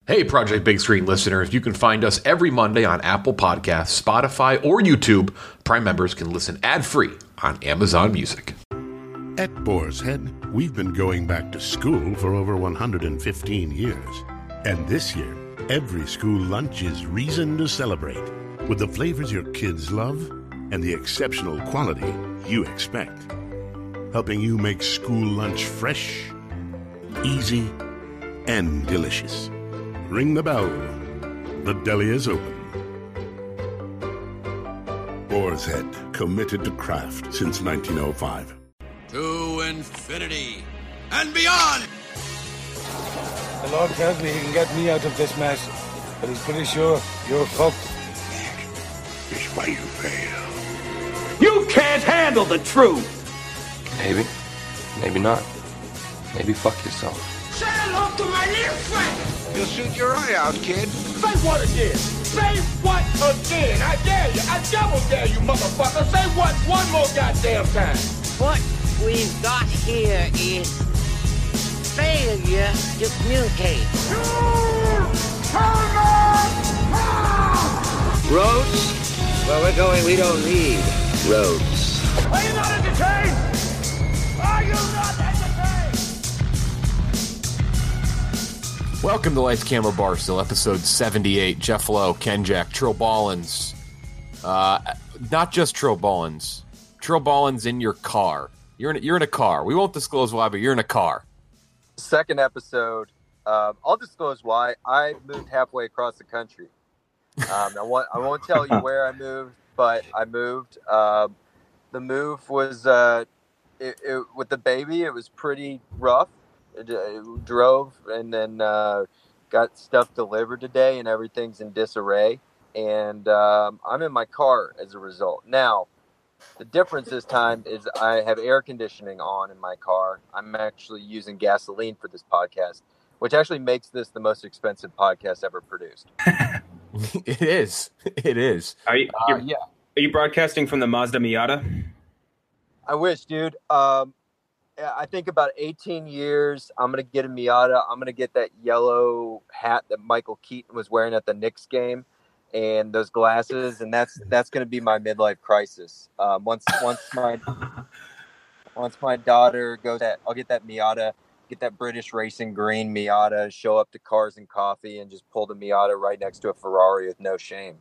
Hey, Project Big Screen listeners, you can find us every Monday on Apple Podcasts, Spotify, or YouTube. Prime members can listen ad-free on Amazon Music. At Boar's Head, we've been going back to school for over 115 years. And this year, every school lunch is reason to celebrate with the flavors your kids love and the exceptional quality you expect. Helping you make school lunch fresh, easy, and delicious. Ring the bell. The deli is open. Boar's Head, committed to craft since 1905. To infinity and beyond! The Lord tells me he can get me out of this mess, but he's pretty sure you're fucked. It's why you fail. You can't handle the truth! Maybe. Maybe not. Maybe fuck yourself. Say hello to my little friend! You'll shoot your eye out, kid. Say what again? Say what again? I dare you. I double dare you, motherfucker. Say what one more goddamn time. What we've got here is failure to communicate. Roads? Where we're going, we don't need roads. Are you not entertained? Are you not entertained? Welcome to Lights Camera Barstool, episode 78. Jeff Lowe, Ken Jack, Trill Ballins. Not just Trill Ballins. Trill Ballins in your car. You're in a car. We won't disclose why, but you're in a car. Second episode. I'll disclose why. I moved halfway across the country. I won't tell you where I moved, but I moved. The move was with the baby. It was pretty rough. Drove and then got stuff delivered today, and everything's in disarray. And I'm in my car as a result. Now, the difference this time is I have air conditioning on in my car. I'm actually using gasoline for this podcast, which actually makes this the most expensive podcast ever produced. It is. It is. Are you broadcasting from the Mazda Miata? I wish, dude. I think about 18 years, I'm going to get a Miata. I'm going to get that yellow hat that Michael Keaton was wearing at the Knicks game and those glasses. And that's going to be my midlife crisis. Once my daughter goes, I'll get that Miata, get that British racing green Miata, show up to Cars and Coffee and just pull the Miata right next to a Ferrari with no shame.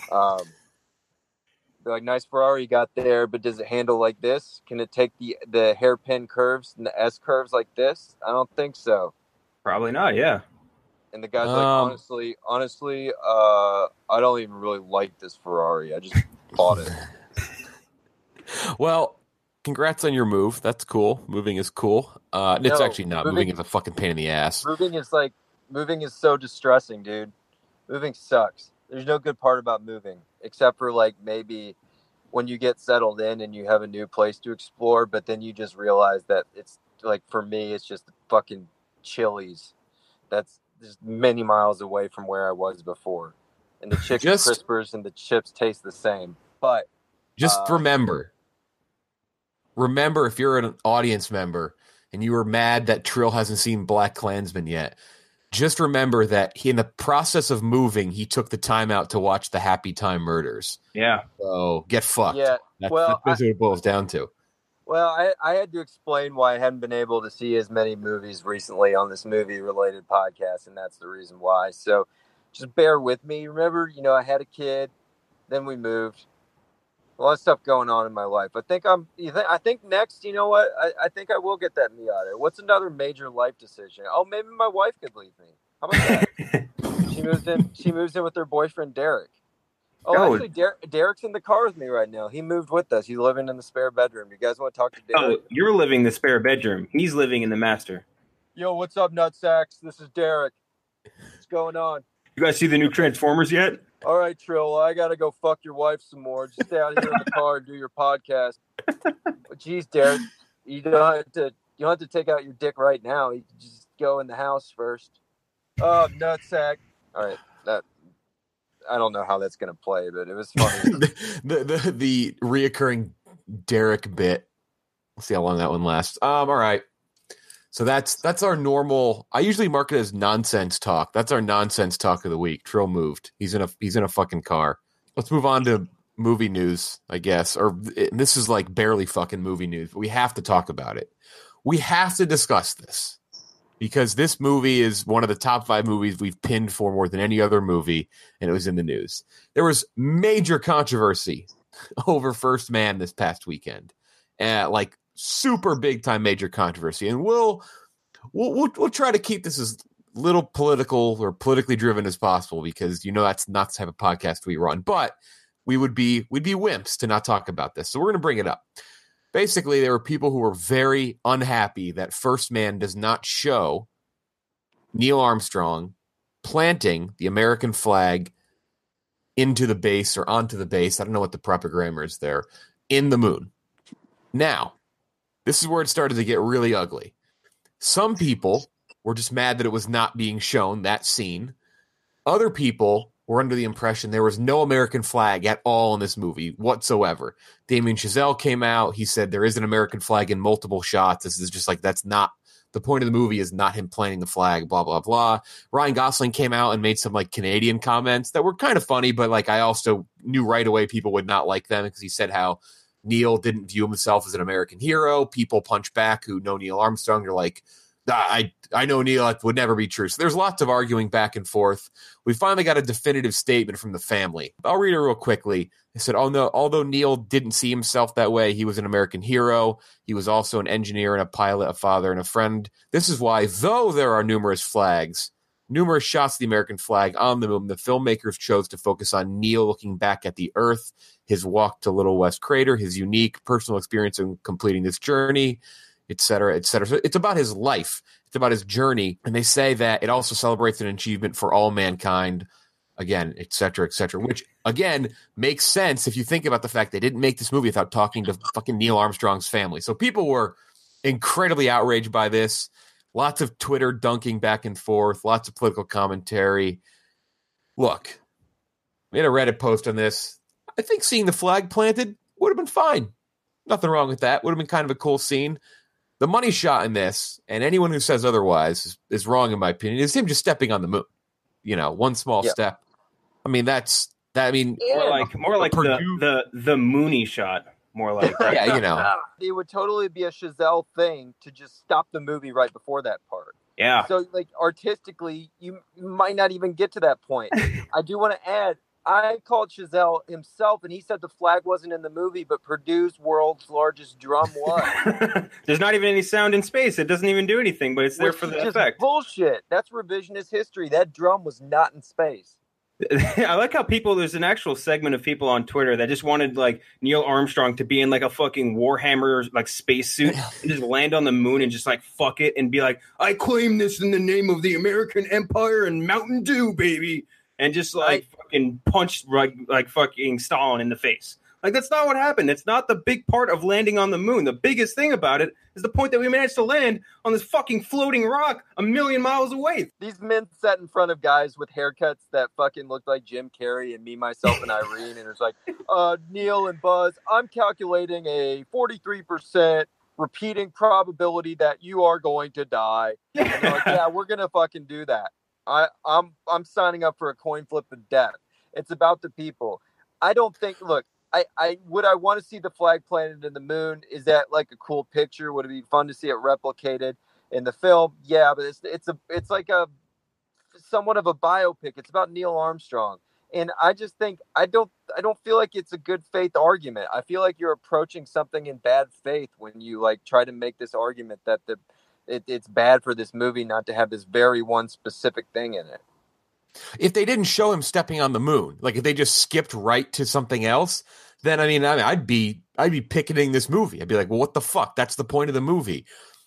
Be like, nice Ferrari you got there, but does it handle like this? Can it take the hairpin curves and the S curves like this? I don't think so. Probably not, yeah. And the guy's like, honestly, I don't even really like this Ferrari. I just bought it. Well, congrats on your move. That's cool. Moving is cool. It's actually not. Moving is a fucking pain in the ass. Moving is so distressing, dude. Moving sucks. There's no good part about moving, except for like maybe when you get settled in and you have a new place to explore, but then you just realize that it's like, for me, it's just fucking Chili's. That's just many miles away from where I was before. And the chicken crispers and the chips taste the same. But just remember if you're an audience member and you were mad that Trill hasn't seen Black Klansman yet, just remember that in the process of moving, he took the time out to watch the Happy Time Murders. Yeah. So get fucked. Yeah. That's basically what it boils down to. Well, I had to explain why I hadn't been able to see as many movies recently on this movie-related podcast, and that's the reason why. So just bear with me. Remember, I had a kid, then we moved. A lot of stuff going on in my life. I think next, you know what? I think I will get that Miata. What's another major life decision? Oh, maybe my wife could leave me. How about that? She moves in with her boyfriend Derek. Actually, Derek's in the car with me right now. He moved with us. He's living in the spare bedroom. You guys want to talk to Derek? Oh, you're living in the spare bedroom. He's living in the master. Yo, what's up, nutsacks? This is Derek. What's going on? You guys see the new Transformers yet? All right, Trill, I got to go fuck your wife some more. Just stay out here in the car and do your podcast. But geez, Derek, you don't have to take out your dick right now. You can just go in the house first. Oh, nutsack. All right, I don't know how that's going to play, but it was funny. the reoccurring Derek bit. Let's see how long that one lasts. All right. So that's our normal. I usually mark it as nonsense talk. That's our nonsense talk of the week. Trill moved. He's in a fucking car. Let's move on to movie news, I guess. This is like barely fucking movie news, but we have to talk about it. We have to discuss this because this movie is one of the top 5 movies we've pinned for more than any other movie, and it was in the news. There was major controversy over First Man this past weekend, like super big time major controversy, and we'll try to keep this as little political or politically driven as possible because that's not the type of podcast we run. But we'd be wimps to not talk about this, so we're going to bring it up. Basically, there were people who were very unhappy that First Man does not show Neil Armstrong planting the American flag into the base or onto the base. I don't know what the proper grammar is there, in the moon. Now, this is where it started to get really ugly. Some people were just mad that it was not being shown, that scene. Other people were under the impression there was no American flag at all in this movie whatsoever. Damien Chazelle came out. He said there is an American flag in multiple shots. This is just like, that's not the point of the movie, is not him planting the flag, blah, blah, blah. Ryan Gosling came out and made some like Canadian comments that were kind of funny, but like I also knew right away people would not like them because he said how Neil didn't view himself as an American hero. People punch back who know Neil Armstrong. They're like, I know Neil, that would never be true. So there's lots of arguing back and forth. We finally got a definitive statement from the family. I'll read it real quickly. They said, although Neil didn't see himself that way, he was an American hero. He was also an engineer and a pilot, a father and a friend. This is why, though there are numerous shots of the American flag on the moon, the filmmakers chose to focus on Neil looking back at the Earth, his walk to Little West Crater, his unique personal experience in completing this journey, et cetera, et cetera. So it's about his life. It's about his journey. And they say that it also celebrates an achievement for all mankind, again, et cetera, which, again, makes sense if you think about the fact they didn't make this movie without talking to fucking Neil Armstrong's family. So people were incredibly outraged by this. Lots of Twitter dunking back and forth, lots of political commentary. Look, we had a Reddit post on this. I think seeing the flag planted would have been fine. Nothing wrong with that. Would have been kind of a cool scene. The money shot in this, and anyone who says otherwise is wrong in my opinion, is him just stepping on the moon. One small step. I mean, more like the Mooney shot. More like yeah, It would totally be a Chazelle thing to just stop the movie right before that part. Yeah. So, like, artistically, you might not even get to that point. I do want to add, I called Chazelle himself, and he said the flag wasn't in the movie, but Purdue's world's largest drum was. There's not even any sound in space. It doesn't even do anything, but it's there for the effect. Bullshit. That's revisionist history. That drum was not in space. I like how there's an actual segment of people on Twitter that just wanted like Neil Armstrong to be in like a fucking Warhammer like spacesuit and just land on the moon and just like fuck it and be like, I claim this in the name of the American Empire and Mountain Dew, baby. And just like fucking punch like fucking Stalin in the face. Like, that's not what happened. It's not the big part of landing on the moon. The biggest thing about it is the point that we managed to land on this fucking floating rock 1,000,000 miles away. These men sat in front of guys with haircuts that fucking looked like Jim Carrey and Me, Myself, and Irene. And it's like, Neil and Buzz, I'm calculating a 43% repeating probability that you are going to die. And they're like, yeah, we're going to fucking do that. I'm signing up for a coin flip of death. It's about the people. I don't think, look, I want to see the flag planted in the moon. Is that like a cool picture? Would it be fun to see it replicated in the film? Yeah, but it's like a somewhat of a biopic. It's about Neil Armstrong. And I just think I don't feel like it's a good faith argument. I feel like you're approaching something in bad faith when you like try to make this argument that it's bad for this movie not to have this very one specific thing in it. If they didn't show him stepping on the moon, like if they just skipped right to something else, then I mean I'd be picketing this movie. I'd be like, well, what the fuck? That's the point of the movie.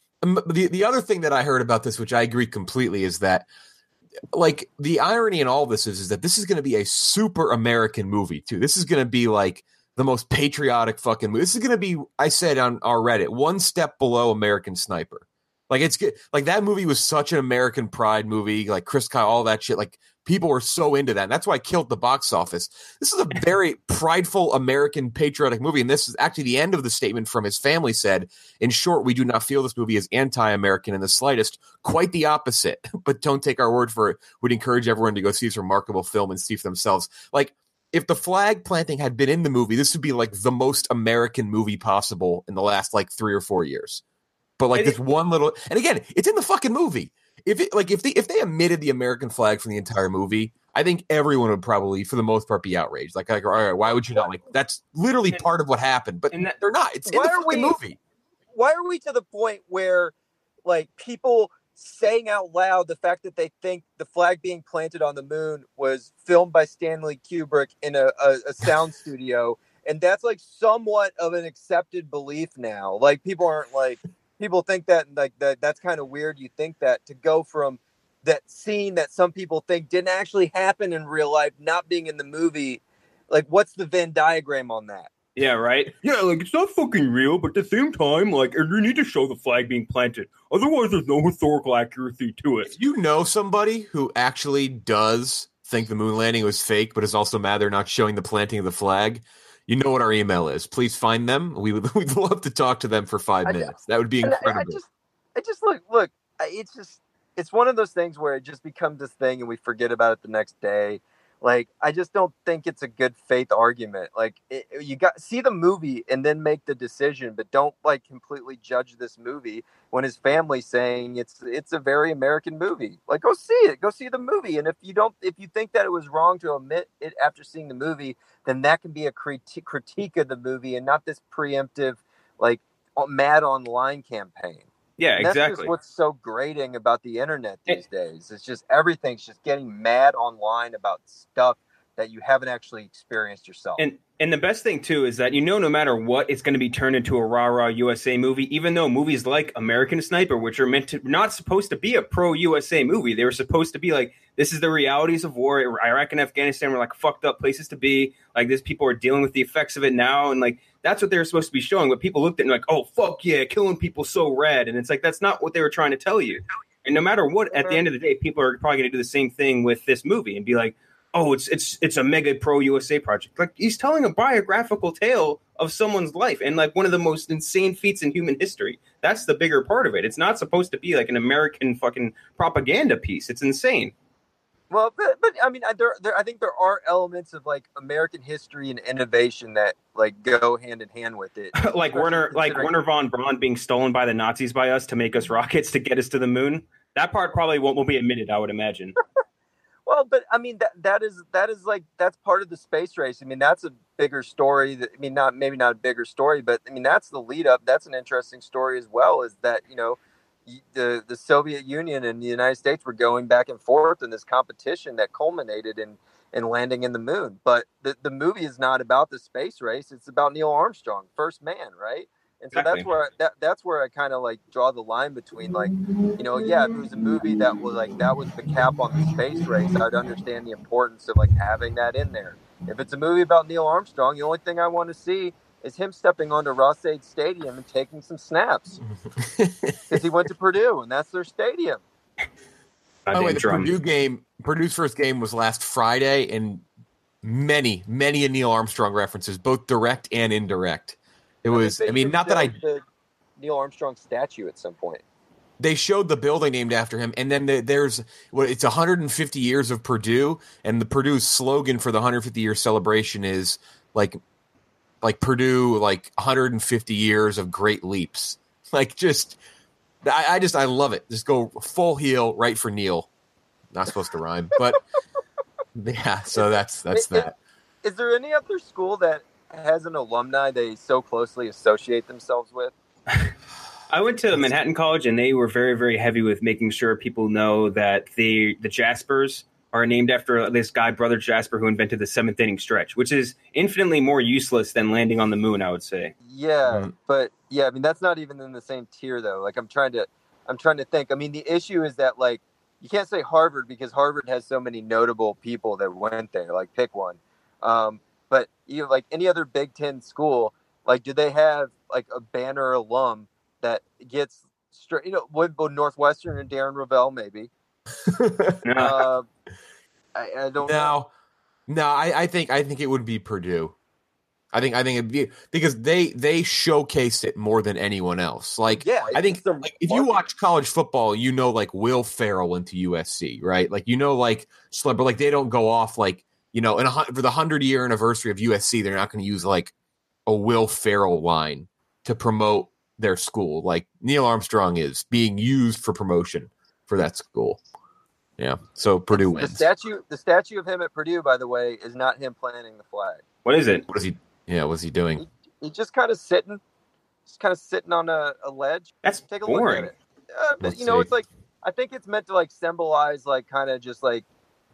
The other thing that I heard about this, which I agree completely, is that like the irony in all this is that this is going to be a super American movie too. This is going to be like the most patriotic fucking movie. This is going to be, I said on our Reddit, one step below American Sniper. Like it's good. Like that movie was such an American pride movie. Like Chris Kyle, all that shit. Like people were so into that. And that's why it killed the box office. This is a very prideful American patriotic movie. And this is actually the end of the statement from his family said, in short, we do not feel this movie is anti-American in the slightest. Quite the opposite. But don't take our word for it. We'd encourage everyone to go see this remarkable film and see for themselves. Like if the flag planting had been in the movie, this would be like the most American movie possible in the last like 3 or 4 years. But like this one little, and again, it's in the fucking movie. If they omitted the American flag from the entire movie, I think everyone would probably, for the most part, be outraged. Like all right, why would you not? Like that's literally part of what happened, but they're not. It's in the fucking movie. Why are we to the point where, like, people saying out loud the fact that they think the flag being planted on the moon was filmed by Stanley Kubrick in a sound studio, and that's like somewhat of an accepted belief now. Like people aren't like. People think that like that's kind of weird. You think that to go from that scene that some people think didn't actually happen in real life, not being in the movie, like what's the Venn diagram on that? Yeah, right. Yeah, like it's not fucking real, but at the same time, like you need to show the flag being planted. Otherwise, there's no historical accuracy to it. If you know somebody who actually does think the moon landing was fake, but is also mad they're not showing the planting of the flag, you know what our email is. Please find them. We'd love to talk to them for 5 minutes. That would be incredible. I just look. It's one of those things where it just becomes this thing, and we forget about it the next day. Like I just don't think it's a good faith argument. Like you got see the movie and then make the decision, but don't like completely judge this movie when his family's saying it's a very American movie. Like go see it, go see the movie, and if you think that it was wrong to omit it after seeing the movie, then that can be a critique of the movie and not this preemptive like mad online campaign. Yeah, and exactly. That's just what's so grating about the internet these days. It's just everything's just getting mad online about stuff that you haven't actually experienced yourself. And the best thing too is that no matter what, it's going to be turned into a rah-rah USA movie. Even though movies like American Sniper, which are not supposed to be a pro-USA movie, they were supposed to be like, this is the realities of war. Iraq and Afghanistan were like fucked up places to be. Like this, people are dealing with the effects of it now, and like that's what they were supposed to be showing. But people looked at it and like, oh fuck yeah, killing people so rad, and it's like that's not what they were trying to tell you. And no matter what, at the end of the day, people are probably going to do the same thing with this movie and be like, oh, it's a mega pro USA project. Like he's telling a biographical tale of someone's life and like one of the most insane feats in human history. That's the bigger part of it. It's not supposed to be like an American fucking propaganda piece. It's insane. Well, but I mean, I think there are elements of like American history and innovation that like go hand in hand with it. like Werner von Braun being stolen by the Nazis by us to make us rockets to get us to the moon. That part probably won't be admitted, I would imagine. Well, but I mean that is like that's part of the space race. I mean that's a bigger story. Maybe not a bigger story, but I mean that's the lead up. That's an interesting story as well. Is that the Soviet Union and the United States were going back and forth in this competition that culminated in landing in the moon. But the movie is not about the space race. It's about Neil Armstrong, first man, right? And so that's where I kind of like draw the line between like, if it was a movie that was the cap on the space race, I'd understand the importance of like having that in there. If it's a movie about Neil Armstrong, the only thing I want to see is him stepping onto Ross-Ade Stadium and taking some snaps because he went to Purdue and that's their stadium. By the way, Purdue's first game was last Friday, and many Neil Armstrong references, both direct and indirect. It was, the Neil Armstrong statue at some point. They showed the building named after him, and then it's 150 years of Purdue, and the Purdue's slogan for the 150 year celebration is like Purdue, like 150 years of great leaps. Like I love it. Just go full heel right for Neil. Not supposed to rhyme, but yeah. So that's that. Is there any other school that has an alumni they so closely associate themselves with? I went to Manhattan College, and they were very, very heavy with making sure people know that the Jaspers are named after this guy, Brother Jasper, who invented the seventh inning stretch, which is infinitely more useless than landing on the moon, I would say. Yeah, but yeah, I mean that's not even in the same tier though. Like I'm trying to think. I mean the issue is that like you can't say Harvard because Harvard has so many notable people that went there. Like pick one. But like any other Big Ten school, like do they have like a banner alum that gets straight, with Northwestern and Darren Ravel, maybe. I don't know. No, I think it would be Purdue. I think it'd be because they showcased it more than anyone else. Like, yeah, I think like, if you watch college football, like Will Ferrell went to USC, right? Like like but like they don't go off like for the 100-year anniversary of USC, they're not going to use like a Will Ferrell line to promote their school. Like Neil Armstrong is being used for promotion for that school. Yeah, so Purdue wins. The statue of him at Purdue, by the way, is not him planting the flag. What is it? What is he? Yeah, what's he doing? He's just kind of sitting on a ledge. That's Take a boring. look at it. But it's like I think it's meant to like symbolize like kind of just like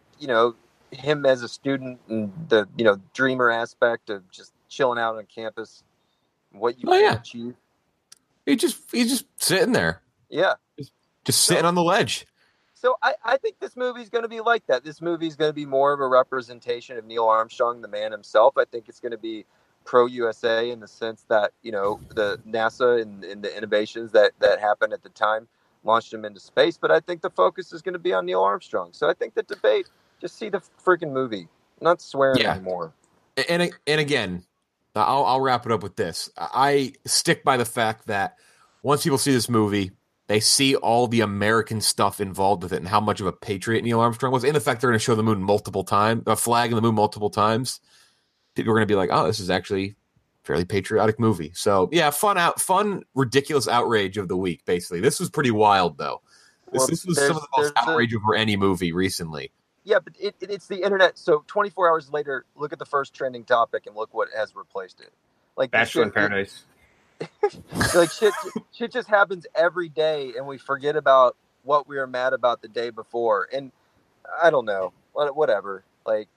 him as a student and the dreamer aspect of just chilling out on campus. What you can achieve. He's just sitting there. Yeah, just sitting on the ledge. So I think this movie's going to be like that. This movie's going to be more of a representation of Neil Armstrong, the man himself. I think it's going to be pro-USA in the sense that, the NASA and the innovations that happened at the time launched him into space. But I think the focus is going to be on Neil Armstrong. So I think the debate, just see the freaking movie. I'm not swearing anymore. And again, I'll wrap it up with this. I stick by the fact that once people see this movie, they see all the American stuff involved with it and how much of a patriot Neil Armstrong was. In the fact they're going to show the moon multiple times, a flag in the moon multiple times. People are going to be like, "Oh, this is actually a fairly patriotic movie." So yeah, fun, ridiculous outrage of the week. Basically, this was pretty wild though. This was some of the most outrage over any movie recently. Yeah, but it's the internet. So 24 hours later, look at the first trending topic and look what has replaced it. Like Bachelor in Paradise. Like shit just happens every day, and we forget about what we were mad about the day before. And I don't know, whatever. Like,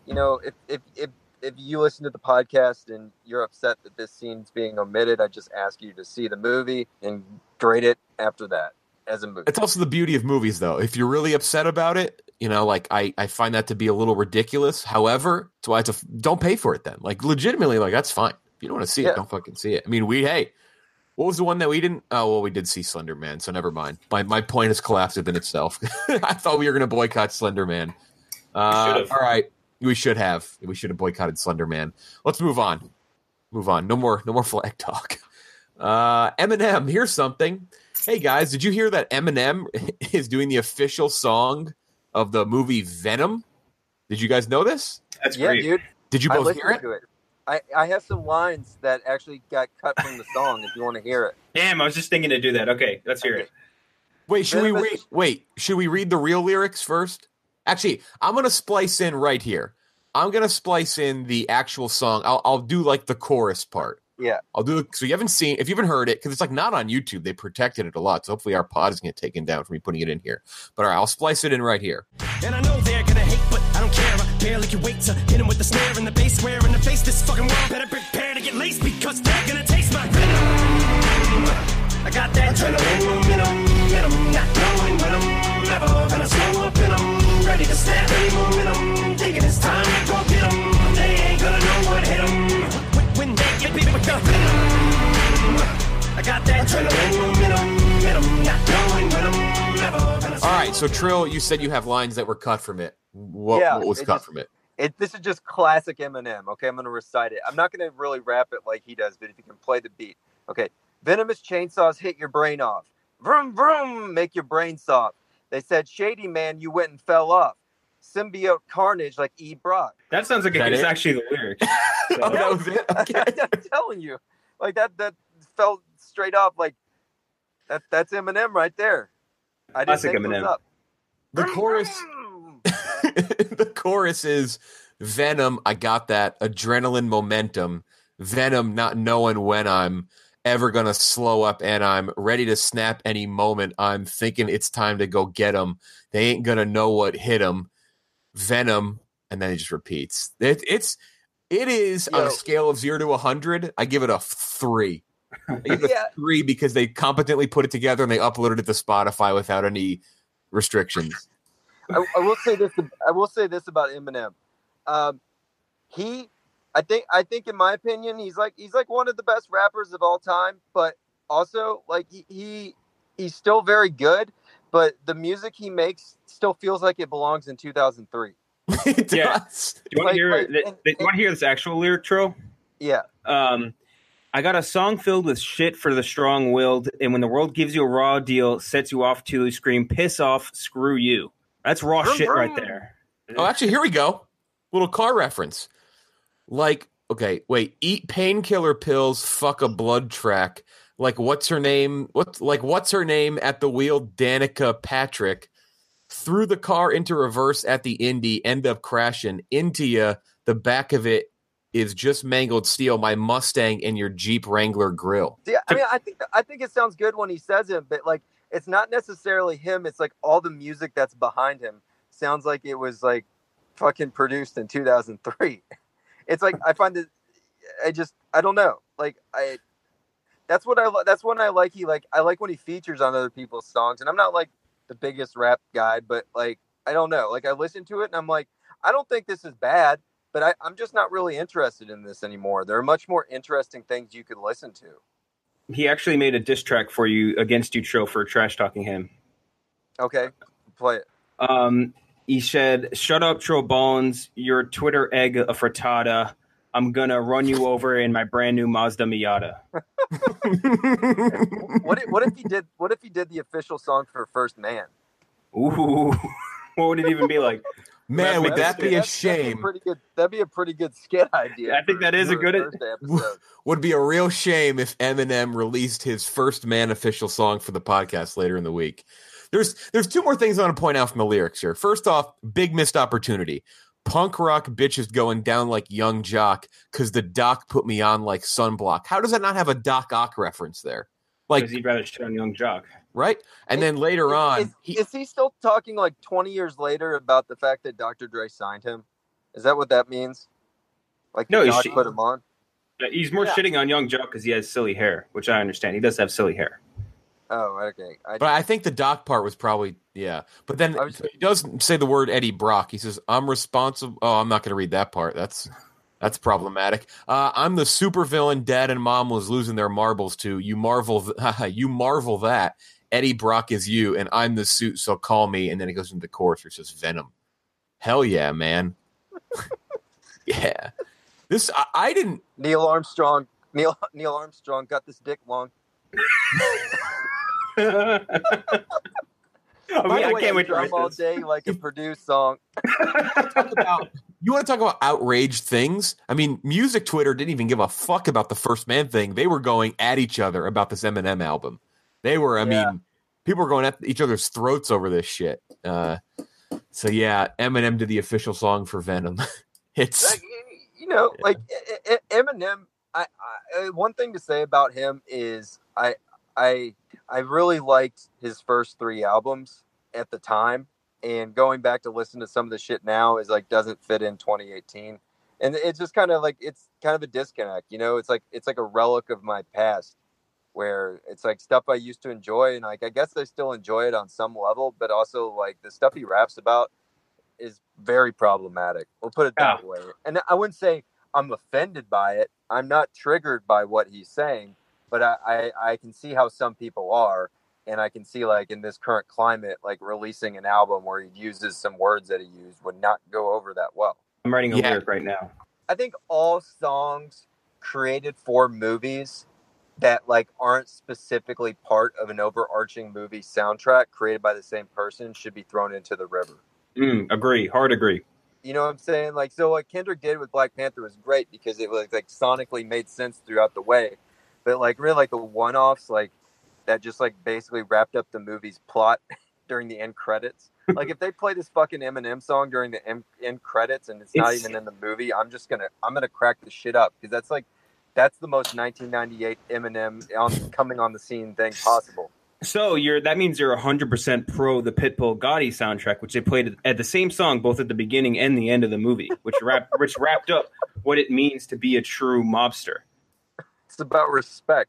if you listen to the podcast and you're upset that this scene's being omitted, I just ask you to see the movie and grade it after that as a movie. It's also the beauty of movies, though. If you're really upset about it, like I find that to be a little ridiculous. However, that's why don't pay for it then. Like legitimately, like that's fine. If you don't want to see it, don't fucking see it. I mean, what was the one that we didn't? Oh, well, we did see Slender Man, so never mind. My point has collapsed within itself. I thought we were going to boycott Slender Man. All right, we should have. We should have boycotted Slender Man. Let's move on. No more flag talk. Eminem, here's something. Hey guys, did you hear that Eminem is doing the official song of the movie Venom? Did you guys know this? That's great, dude. Did you both hear it? To it? I have some lines that actually got cut from the song if you want to hear it. Damn, I was just thinking to do that. Okay, let's hear it. Wait, should we read the real lyrics first? Actually, I'm going to splice in right here. I'm going to splice in the actual song. I'll do like the chorus part. Yeah. I'll do it. So if you haven't heard it, because it's like not on YouTube. They protected it a lot. So hopefully our pod is going to get taken down for me putting it in here. But all right, I'll splice it in right here. And I know they're going to hate, but I don't care. I barely can wait to hit them with the snare and the bass. Swear in the face, this fucking world better prepare to get laced because they're going to taste my venom. I got that adrenaline momentum, not knowing when I'm never going to slow up in them. Ready to snap any momentum, thinking it's time to go get them. They ain't going to know what hit them. When they get beat with the venom, I got that adrenaline momentum, not knowing when I'm never gonna. All right, so Trill, you said you have lines that were cut from it. What was cut from it? This is just classic Eminem. Okay, I'm going to recite it. I'm not going to really rap it like he does, but if you can play the beat. Okay, venomous chainsaws hit your brain off. Vroom, vroom, make your brain soft. They said, shady man, you went and fell off. Symbiote carnage like E. Brock. That sounds like it's actually the lyrics. So. Oh, that was it? Okay. I'm telling you. Like that fell straight off. Like that's Eminem right there. I didn't Classic think Eminem. it was up. The chorus is Venom, I got that adrenaline momentum. Venom, not knowing when I'm ever going to slow up and I'm ready to snap any moment. I'm thinking it's time to go get them. They ain't going to know what hit them. Venom, and then it just repeats. It is on a scale of 0 to 100. I give it a 3. I give it a 3 because they competently put it together and they uploaded it to Spotify without any restrictions. I will say this. I will say this about Eminem. I think in my opinion, he's like one of the best rappers of all time. But also, like he he's still very good, but the music he makes still feels like it belongs in 2003. It Yeah. does. Do you want to hear this actual lyric, Tro? Yeah. I got a song filled with shit for the strong-willed, and when the world gives you a raw deal, sets you off to scream, piss off, screw you. That's raw shit right there. Oh, actually, here we go. Little car reference. Like, okay, wait. Eat painkiller pills, fuck a blood track. Like, what's her name? What's her name at the wheel? Danica Patrick. Threw the car into reverse at the Indy, end up crashing into you. The back of it is just mangled steel. My Mustang and your Jeep Wrangler grill. Yeah, I mean, I think it sounds good when he says it, but like, it's not necessarily him. It's like all the music that's behind him sounds like it was like fucking produced in 2003. It's like I find it. I don't know. Like that's when I like I like when he features on other people's songs, and I'm not like the biggest rap guy, but like I don't know. Like I listen to it and I'm like, I don't think this is bad. But I'm just not really interested in this anymore. There are much more interesting things you could listen to. He actually made a diss track for you against you, Tro, for trash talking him. Okay, play it. He said, "Shut up, Tro Bones. Your Twitter egg a frittata. I'm gonna run you over in my brand new Mazda Miata." What if he did? What if he did the official song for First Man? Ooh, what would it even be like? Man, would that be a shame? That'd be a pretty good skit idea. I think that is a good episode. Would be a real shame if Eminem released his First Man official song for the podcast later in the week. There's two more things I want to point out from the lyrics here. First off, big missed opportunity. Punk rock bitches going down like Young Jock because the doc put me on like sunblock. How does that not have a Doc Ock reference there? Like, because he'd rather shit on Young Jock. Right? And then later on... Is he still talking like 20 years later about the fact that Dr. Dre signed him? Is that what that means? Like, no, Doc put him on? He's more shitting on Young Jock because he has silly hair, which I understand. He does have silly hair. Oh, okay. But I think the Doc part was probably, yeah. But then he does say the word Eddie Brock. He says, I'm responsible... Oh, I'm not going to read that part. That's problematic. I'm the supervillain Dad and Mom was losing their marbles to. You marvel that. Eddie Brock is you, and I'm the suit, so call me. And then it goes into the chorus where it says Venom. Hell yeah, man. Yeah. This, I didn't... Neil Armstrong got this dick long. I can't wait to write all day like a produced song. You want to talk about outraged things? I mean, Music Twitter didn't even give a fuck about the First Man thing. They were going at each other about this Eminem album. They were, I mean, people were going at each other's throats over this shit. So yeah, Eminem did the official song for Venom. It's like Eminem. I one thing to say about him is I really liked his first 3 albums at the time, and going back to listen to some of the shit now is like doesn't fit in 2018, and it's just kind of like it's kind of a disconnect. It's like a relic of my past, where it's like stuff I used to enjoy, and like I guess I still enjoy it on some level, but also like the stuff he raps about is very problematic. We'll put it that way. And I wouldn't say I'm offended by it. I'm not triggered by what he's saying, but I can see how some people are, and I can see like in this current climate, like releasing an album where he uses some words that he used would not go over that well. I'm writing a lyric right now. I think all songs created for movies that like aren't specifically part of an overarching movie soundtrack created by the same person should be thrown into the river. Agree. Hard agree. You know what I'm saying? Like, so what Kendrick did with Black Panther was great because it was like sonically made sense throughout the way. But like really like the one-offs like that just like basically wrapped up the movie's plot during the end credits. Like if they play this fucking Eminem song during the end credits and it's not even in the movie, I'm gonna crack the shit up because that's the most 1998 Eminem coming on the scene thing possible. So that means you're 100% pro the Pitbull Gotti soundtrack, which they played at the same song both at the beginning and the end of the movie, which wrapped up what it means to be a true mobster. It's about respect.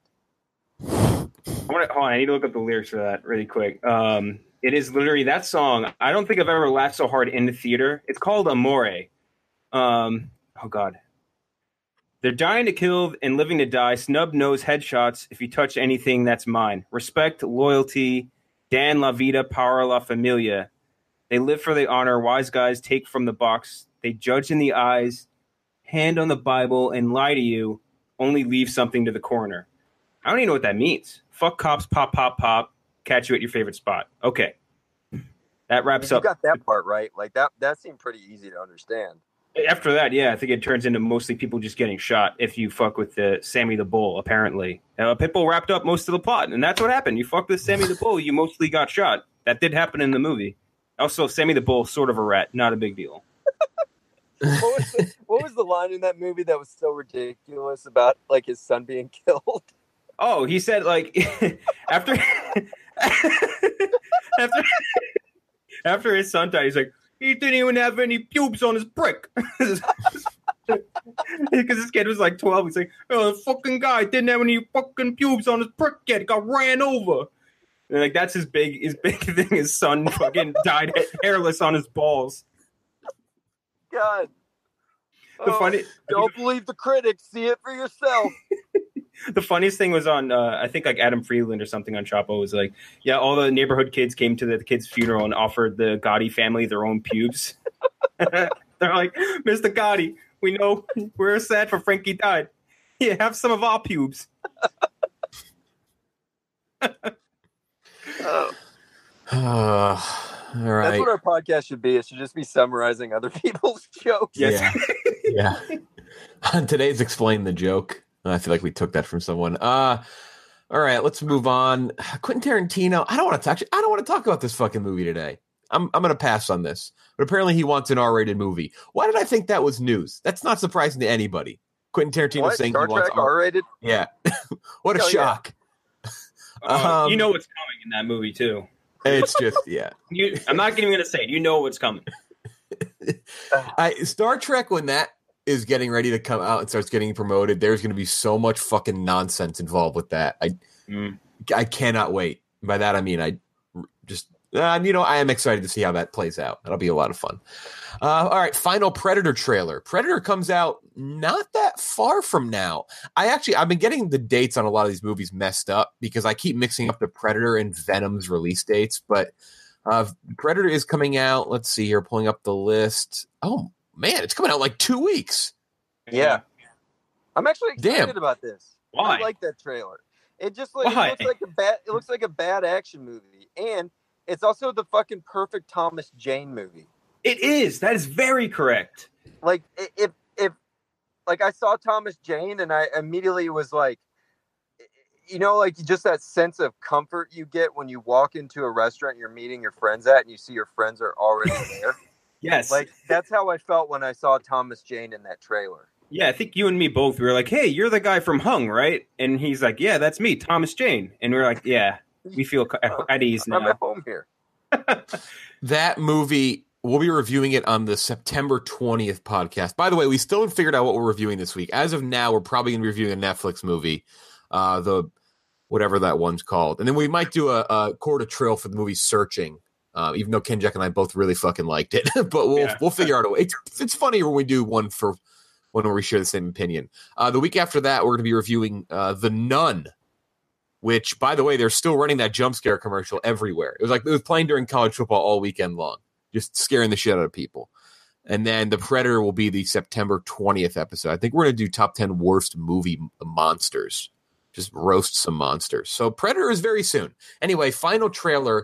Hold on, I need to look up the lyrics for that really quick. It is literally that song. I don't think I've ever laughed so hard in the theater. It's called Amore. Oh God. They're dying to kill and living to die. Snub nose headshots. If you touch anything, that's mine. Respect, loyalty. Dan La Vida, para la familia. They live for the honor. Wise guys take from the box. They judge in the eyes, hand on the Bible, and lie to you. Only leave something to the coroner. I don't even know what that means. Fuck cops, pop, pop, pop. Catch you at your favorite spot. Okay. That wraps up. You got that part right. Like that seemed pretty easy to understand. After that, yeah, I think it turns into mostly people just getting shot if you fuck with Sammy the Bull, apparently. Pitbull wrapped up most of the plot, and that's what happened. You fucked with Sammy the Bull, you mostly got shot. That did happen in the movie. Also, Sammy the Bull, sort of a rat, not a big deal. What was the line in that movie that was so ridiculous about like his son being killed? Oh, he said like after his son died, he's like, he didn't even have any pubes on his brick. Because this kid was like 12. He's like, oh, the fucking guy didn't have any fucking pubes on his brick yet. He got ran over. And like that's his big thing. His son fucking died hairless on his balls. God. Don't believe the critics. See it for yourself. The funniest thing was on, I think like Adam Freeland or something on Chapo was like, yeah, all the neighborhood kids came to the kid's funeral and offered the Gotti family their own pubes. They're like, Mr. Gotti, we know we're sad for Frankie died. Yeah, have some of our pubes. All right. That's what our podcast should be. It should just be summarizing other people's jokes. Yes. Yeah. On today's Explain the Joke. I feel like we took that from someone. All right, let's move on. Quentin Tarantino. I don't want to talk about this fucking movie today. I'm going to pass on this. But apparently he wants an R-rated movie. Why did I think that was news? That's not surprising to anybody. Quentin Tarantino saying Star he wants Trek R-rated? Yeah. What a shock. You know what's coming in that movie too. It's just, yeah. I'm not even going to say it. You know what's coming. Star Trek, when that is getting ready to come out and starts getting promoted, there's going to be so much fucking nonsense involved with that. I cannot wait. By that I mean I am excited to see how that plays out. That'll be a lot of fun. All right, final Predator trailer. Predator comes out not that far from now. I've been getting the dates on a lot of these movies messed up because I keep mixing up the Predator and Venom's release dates. But Predator is coming out. Let's see here, pulling up the list. Oh man, it's coming out like 2 weeks. Yeah, I'm actually excited about this. Why? I like that trailer. It just it looks like a bad action movie, and it's also the fucking perfect Thomas Jane movie. It is. That is very correct. Like if I saw Thomas Jane and I immediately was like, like just that sense of comfort you get when you walk into a restaurant you're meeting your friends at and you see your friends are already there. Yes. Like that's how I felt when I saw Thomas Jane in that trailer. Yeah, I think you and me both. We were like, hey, you're the guy from Hung, right? And he's like, yeah, that's me, Thomas Jane. And we were like, yeah, we feel at ease now. I'm at home here. That movie, we'll be reviewing it on the September 20th podcast. By the way, we still haven't figured out what we're reviewing this week. As of now, we're probably going to be reviewing a Netflix movie, the whatever that one's called. And then we might do a Court of Trill for the movie Searching, even though Ken, Jack, and I both really fucking liked it. But we'll figure out a way. It's funnier when we do one for when we share the same opinion. The week after that, we're going to be reviewing The Nun, which, by the way, they're still running that jump scare commercial everywhere. It was playing during college football all weekend long, just scaring the shit out of people. And then The Predator will be the September 20th episode. I think we're going to do top 10 worst movie monsters. Just roast some monsters. So Predator is very soon. Anyway, final trailer.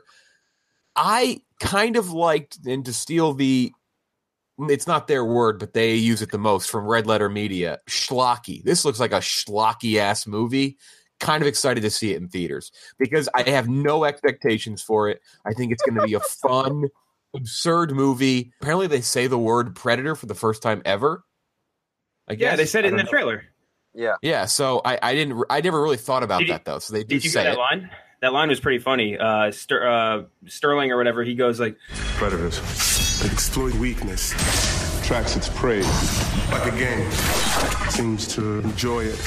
I kind of liked, and to steal it's not their word, but they use it the most from Red Letter Media, schlocky. This looks like a schlocky-ass movie. Kind of excited to see it in theaters because I have no expectations for it. I think it's going to be a fun, absurd movie. Apparently, they say the word Predator for the first time ever. I guess. Yeah, they said it in the trailer. Yeah. Yeah, so I never really thought about that, though. So they did you say get that line? That line was pretty funny. Sterling or whatever, he goes like, Predators exploit weakness, tracks its prey like a game, seems to enjoy it.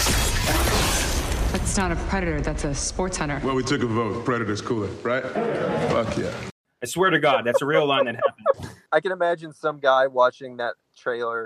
That's not a predator, that's a sports hunter. Well, we took a vote. Predator's cooler, right? Fuck yeah. I swear to God, that's a real line that happened. I can imagine some guy watching that trailer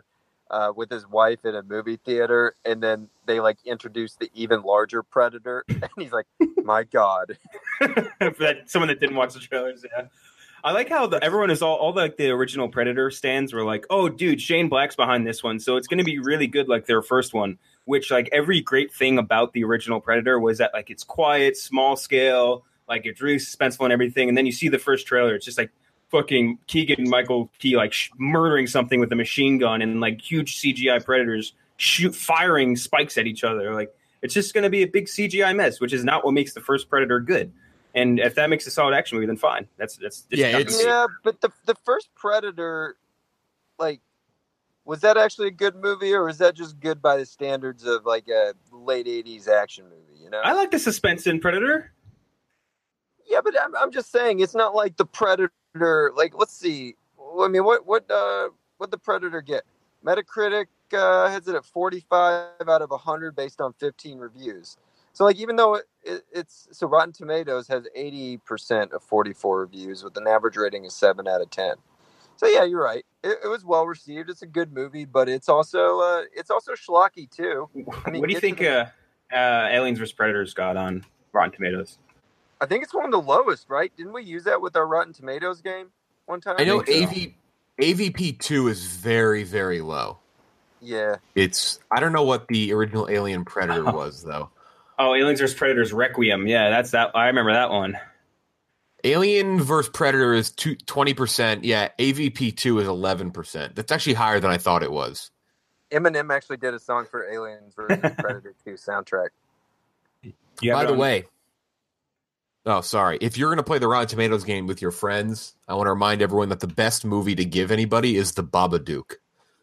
with his wife in a movie theater, and then they like introduced the even larger Predator, and he's like, "My God!" For that someone that didn't watch the trailers, yeah. I like how everyone is all the original Predator stands were like, "Oh, dude, Shane Black's behind this one, so it's going to be really good, like their first one." Which, like, every great thing about the original Predator was that, like, it's quiet, small scale, like it's really suspenseful and everything. And then you see the first trailer, it's just like fucking Keegan-Michael Key like murdering something with a machine gun and like huge CGI Predators firing spikes at each other. Like, it's just going to be a big CGI mess, which is not what makes the first Predator good. And if that makes a solid action movie, then fine. That's but the first Predator, like, was that actually a good movie, or was that just good by the standards of like a late '80s action movie? You know, I like the suspense in Predator. Yeah, but I'm just saying it's not like the Predator. Like, let's see. I mean, what the Predator get? Metacritic has it at 45 out of 100 based on 15 reviews. So, like, even though it's Rotten Tomatoes has 80% of 44 reviews with an average rating of 7 out of 10. So yeah, you're right. It was well received. It's a good movie, but it's also schlocky too. I mean, what do you think Aliens vs. Predators got on Rotten Tomatoes? I think it's one of the lowest, right? Didn't we use that with our Rotten Tomatoes game one time? I know AVP2 is very, very low. Yeah. I don't know what the original Alien Predator was though. Oh, Aliens vs. Predators Requiem. Yeah, that's that. I remember that one. Alien vs. Predator is 20%. Yeah, AVP2 is 11%. That's actually higher than I thought it was. Eminem actually did a song for Aliens vs. Predator 2 soundtrack. By the way, oh, sorry. If you're going to play the Rotten Tomatoes game with your friends, I want to remind everyone that the best movie to give anybody is The Babadook.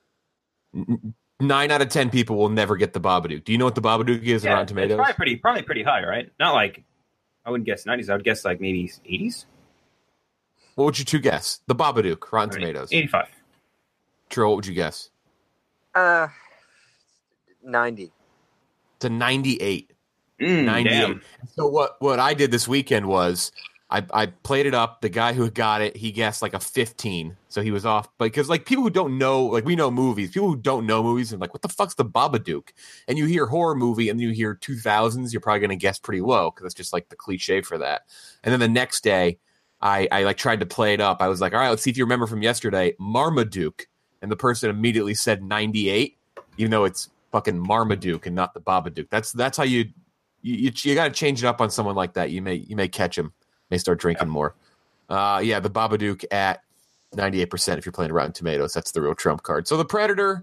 9 out of 10 people will never get The Babadook. Do you know what The Babadook is in Rotten Tomatoes? It's probably pretty high, right? Not like... I wouldn't guess 90s. I would guess like maybe 80s. What would you two guess? The Babadook, Rotten Tomatoes. 85. Trill, what would you guess? 90. It's a 98. 98. Damn. So what I did this weekend was I played it up. The guy who got it, he guessed like a 15. So he was off. Because like people who don't know, like we know movies, people who don't know movies are like, what the fuck's the Babadook? And you hear horror movie and you hear 2000s, you're probably going to guess pretty low because that's just like the cliche for that. And then the next day, I like tried to play it up. I was like, all right, let's see if you remember from yesterday, Marmaduke. And the person immediately said 98, even though it's fucking Marmaduke and not the Babadook. That's how you got to change it up on someone like that. You may catch him. May start drinking more. The Babadook at 98% if you're playing Rotten Tomatoes. That's the real trump card. So the Predator,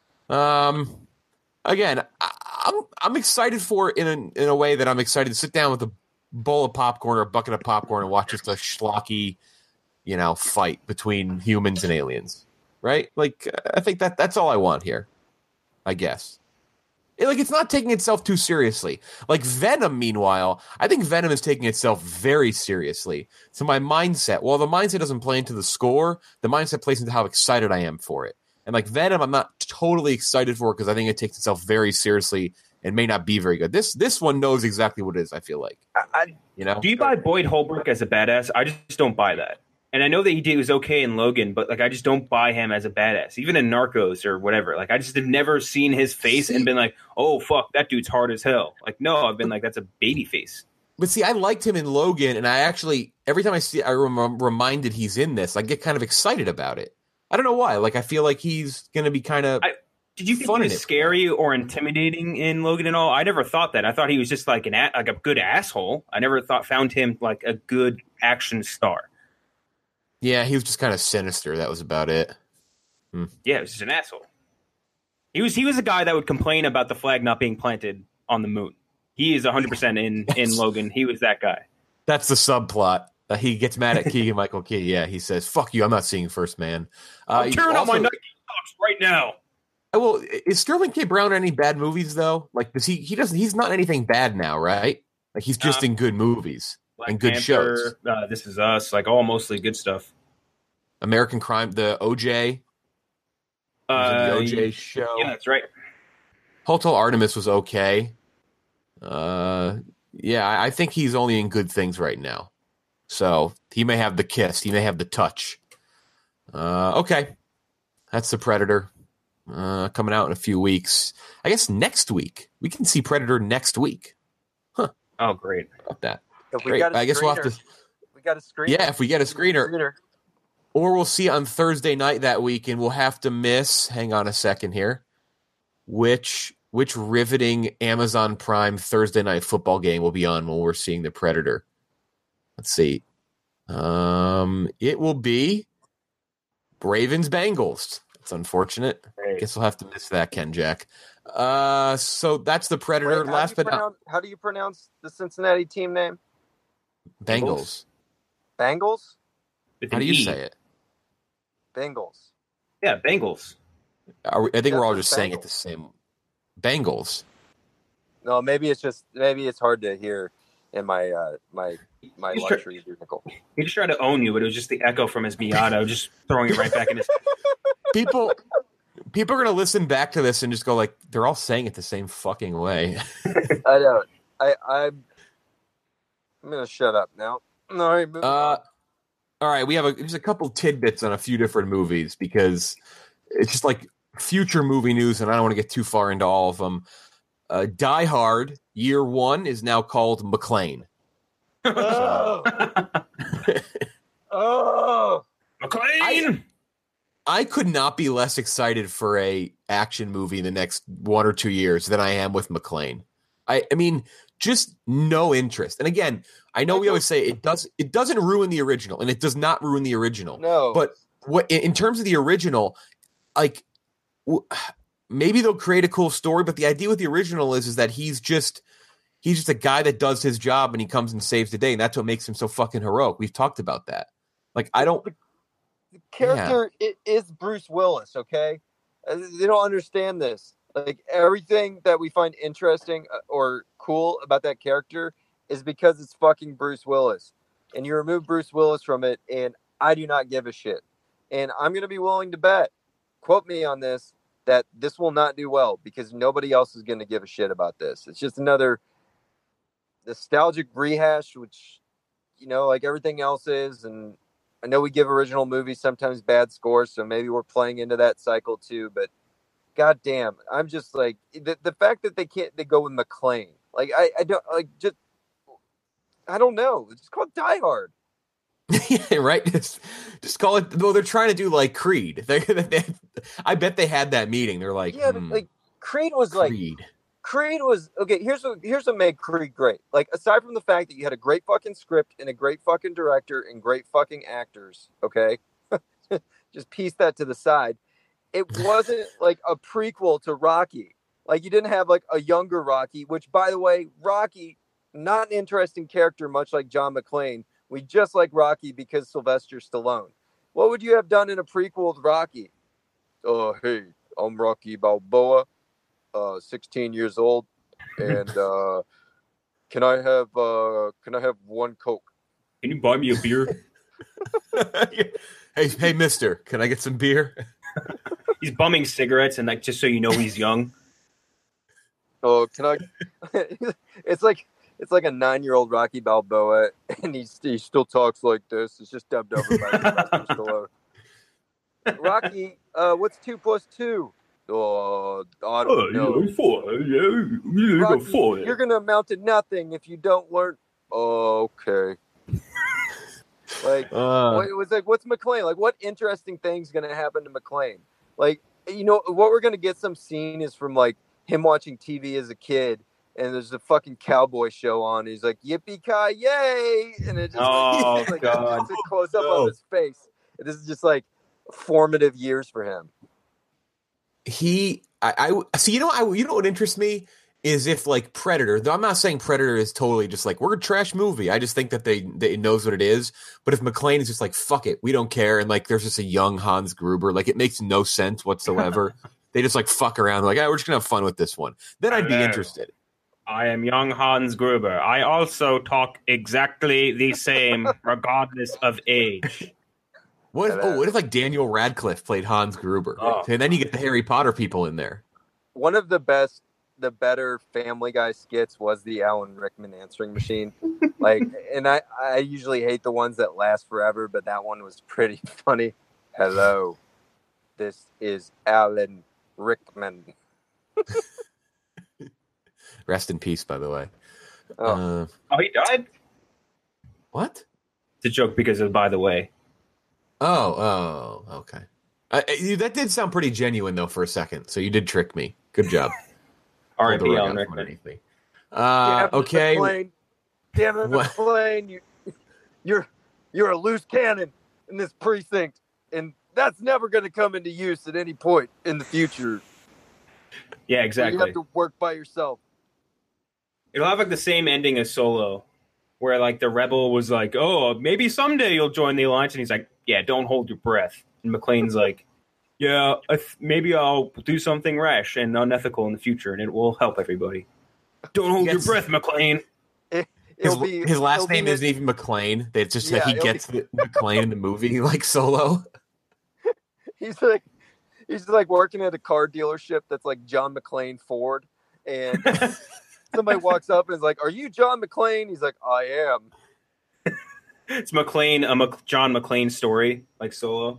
again, I'm excited for it in a way that I'm excited to sit down with a bowl of popcorn or a bucket of popcorn and watch just a schlocky, fight between humans and aliens. Right? Like, I think that's all I want here, I guess. It's not taking itself too seriously. Like Venom, meanwhile, I think Venom is taking itself very seriously. So my mindset, well, the mindset doesn't play into the score. The mindset plays into how excited I am for it. And like Venom, I'm not totally excited for it because I think it takes itself very seriously and may not be very good. This one knows exactly what it is, I feel like. Do you buy Boyd Holbrook as a badass? I just don't buy that. And I know that he was okay in Logan, but like I just don't buy him as a badass, even in Narcos or whatever. Like I just have never seen his face and been like, "Oh fuck, that dude's hard as hell." Like no, I've been like, "That's a baby face." But see, I liked him in Logan, and I actually every time I see, I'm reminded he's in this. I get kind of excited about it. I don't know why. Like I feel like he's going to be kind of. Did you think he was scary or intimidating in Logan and all? I never thought that. I thought he was just like a good asshole. I never found him like a good action star. Yeah, he was just kind of sinister. That was about it. Yeah, he was just an asshole. He was a guy that would complain about the flag not being planted on the moon. He is 100% in Logan. He was that guy. That's the subplot. He gets mad at Keegan-Michael Key. Yeah, he says, "Fuck you! I'm not seeing First Man." I'm tearing out my Nike socks right now. Well, is Sterling K. Brown in any bad movies though? Like, does he doesn't? He's not anything bad now, right? Like, he's just in good movies. Black and good Panther, shows. This Is Us, like all mostly good stuff. American Crime, the OJ. The OJ show. Yeah, that's right. Hotel Artemis was okay. I think he's only in good things right now. So he may have the kiss. He may have the touch. Okay. That's the Predator. coming out in a few weeks. I guess next week. We can see Predator next week. Huh. Oh, great. How about that? If we Great. got a I guess we'll have screener, to. we got a screener. Yeah, if we get a screener. Or we'll see on Thursday night that week, and we'll have to miss. Hang on a second here. Which riveting Amazon Prime Thursday night football game will be on when we're seeing the Predator? Let's see. It will be Ravens Bengals. It's unfortunate. I guess we'll have to miss that, Ken Jack. So that's the Predator. How do you pronounce the Cincinnati team name? Bengals. Bengals? How do you say it? Bengals. Yeah, Bengals. I think we're all just saying it the same. Bengals. No, maybe it's hard to hear in my my luxury vehicle. He just tried to own you, but it was just the echo from his Miata, just throwing it right back in his. People are gonna listen back to this and just go like, they're all saying it the same fucking way. I don't. I'm gonna shut up now. All right. All right, we have just a couple tidbits on a few different movies because it's just like future movie news, and I don't want to get too far into all of them. Die Hard Year One is now called McClane. McClane! I could not be less excited for a action movie in the next 1 or 2 years than I am with McClane. I mean, just no interest. And again, I know we always say it doesn't ruin the original, and it does not ruin the original. No, but what in terms of the original, like maybe they'll create a cool story, but the idea with the original is that he's just a guy that does his job and he comes and saves the day, and that's what makes him so fucking heroic. We've talked about that. Like the character is Bruce Willis. Okay, they don't understand this. Like everything that we find interesting or cool about that character is because it's fucking Bruce Willis, and you remove Bruce Willis from it, and I do not give a shit. And I'm going to be willing to bet, quote me on this, that this will not do well because nobody else is going to give a shit about this. It's just another nostalgic rehash, which, like everything else is. And I know we give original movies sometimes bad scores, so maybe we're playing into that cycle too, but God damn, I'm just like the fact that they go with McClane. Like I don't know. It's just called Die Hard. Yeah, right. Just call it. Well, they're trying to do like Creed. I bet they had that meeting. They're like, like Creed was Creed. Creed was okay. Here's what made Creed great. Like aside from the fact that you had a great fucking script and a great fucking director and great fucking actors. Okay, just piece that to the side. It wasn't like a prequel to Rocky. Like you didn't have like a younger Rocky, which by the way, Rocky, not an interesting character, much like John McClane. We just like Rocky because Sylvester Stallone. What would you have done in a prequel with Rocky? Hey, I'm Rocky Balboa, 16 years old, and can I have one Coke? Can you buy me a beer? Hey, mister, can I get some beer? He's bumming cigarettes, and like just so you know, he's young. Oh, can I? It's like a 9-year-old Rocky Balboa, and he still talks like this. It's just dubbed over by Sylvester Stallone. Rocky, what's 2 + 2? I don't know. 4. Yeah, Rocky, 4. You're gonna amount to nothing if you don't learn. Okay. Like it was like, what's McClane? Like, what interesting thing's gonna happen to McClane? Like, what we're gonna get some scene is from like him watching TV as a kid, and there's a fucking cowboy show on. He's like, yippee-ki yay, and it just God, it's a close up on his face. This is just like formative years for him. I see. You know what interests me is if like Predator. Though I'm not saying Predator is totally just like we're a trash movie. I just think that they knows what it is. But if McClane is just like fuck it, we don't care, and like there's just a young Hans Gruber, like it makes no sense whatsoever. They just like fuck around, like we're just gonna have fun with this one. Then I'd be interested. I am young Hans Gruber. I also talk exactly the same, regardless of age. What if like Daniel Radcliffe played Hans Gruber? And then you get the Harry Potter people in there. One of the better Family Guy skits was the Alan Rickman answering machine. Like, and I usually hate the ones that last forever, but that one was pretty funny. Hello, this is Alan Rickman. Rest in peace, by the way. Oh, he died? What? It's a joke because of by the way. Oh, okay. That did sound pretty genuine, though, for a second. So you did trick me. Good job. R.I.P. Alan Rickman. Okay. Damn it, McClane. You're a loose cannon in this precinct, and that's never going to come into use at any point in the future. Yeah, exactly. You have to work by yourself. It'll have like the same ending as Solo, where like the rebel was like, "Oh, maybe someday you'll join the alliance," and he's like, "Yeah, don't hold your breath." And McClane's like, "Yeah, maybe I'll do something rash and unethical in the future, and it will help everybody." Don't hold your breath, McClane. His last name isn't even McClane. It's just like he gets McClane in the movie, like Solo. He's like working at a car dealership that's like John McClane Ford, and somebody walks up and is like, "Are you John McClane?" He's like, "I am." It's McClane, John McClane story, like Solo.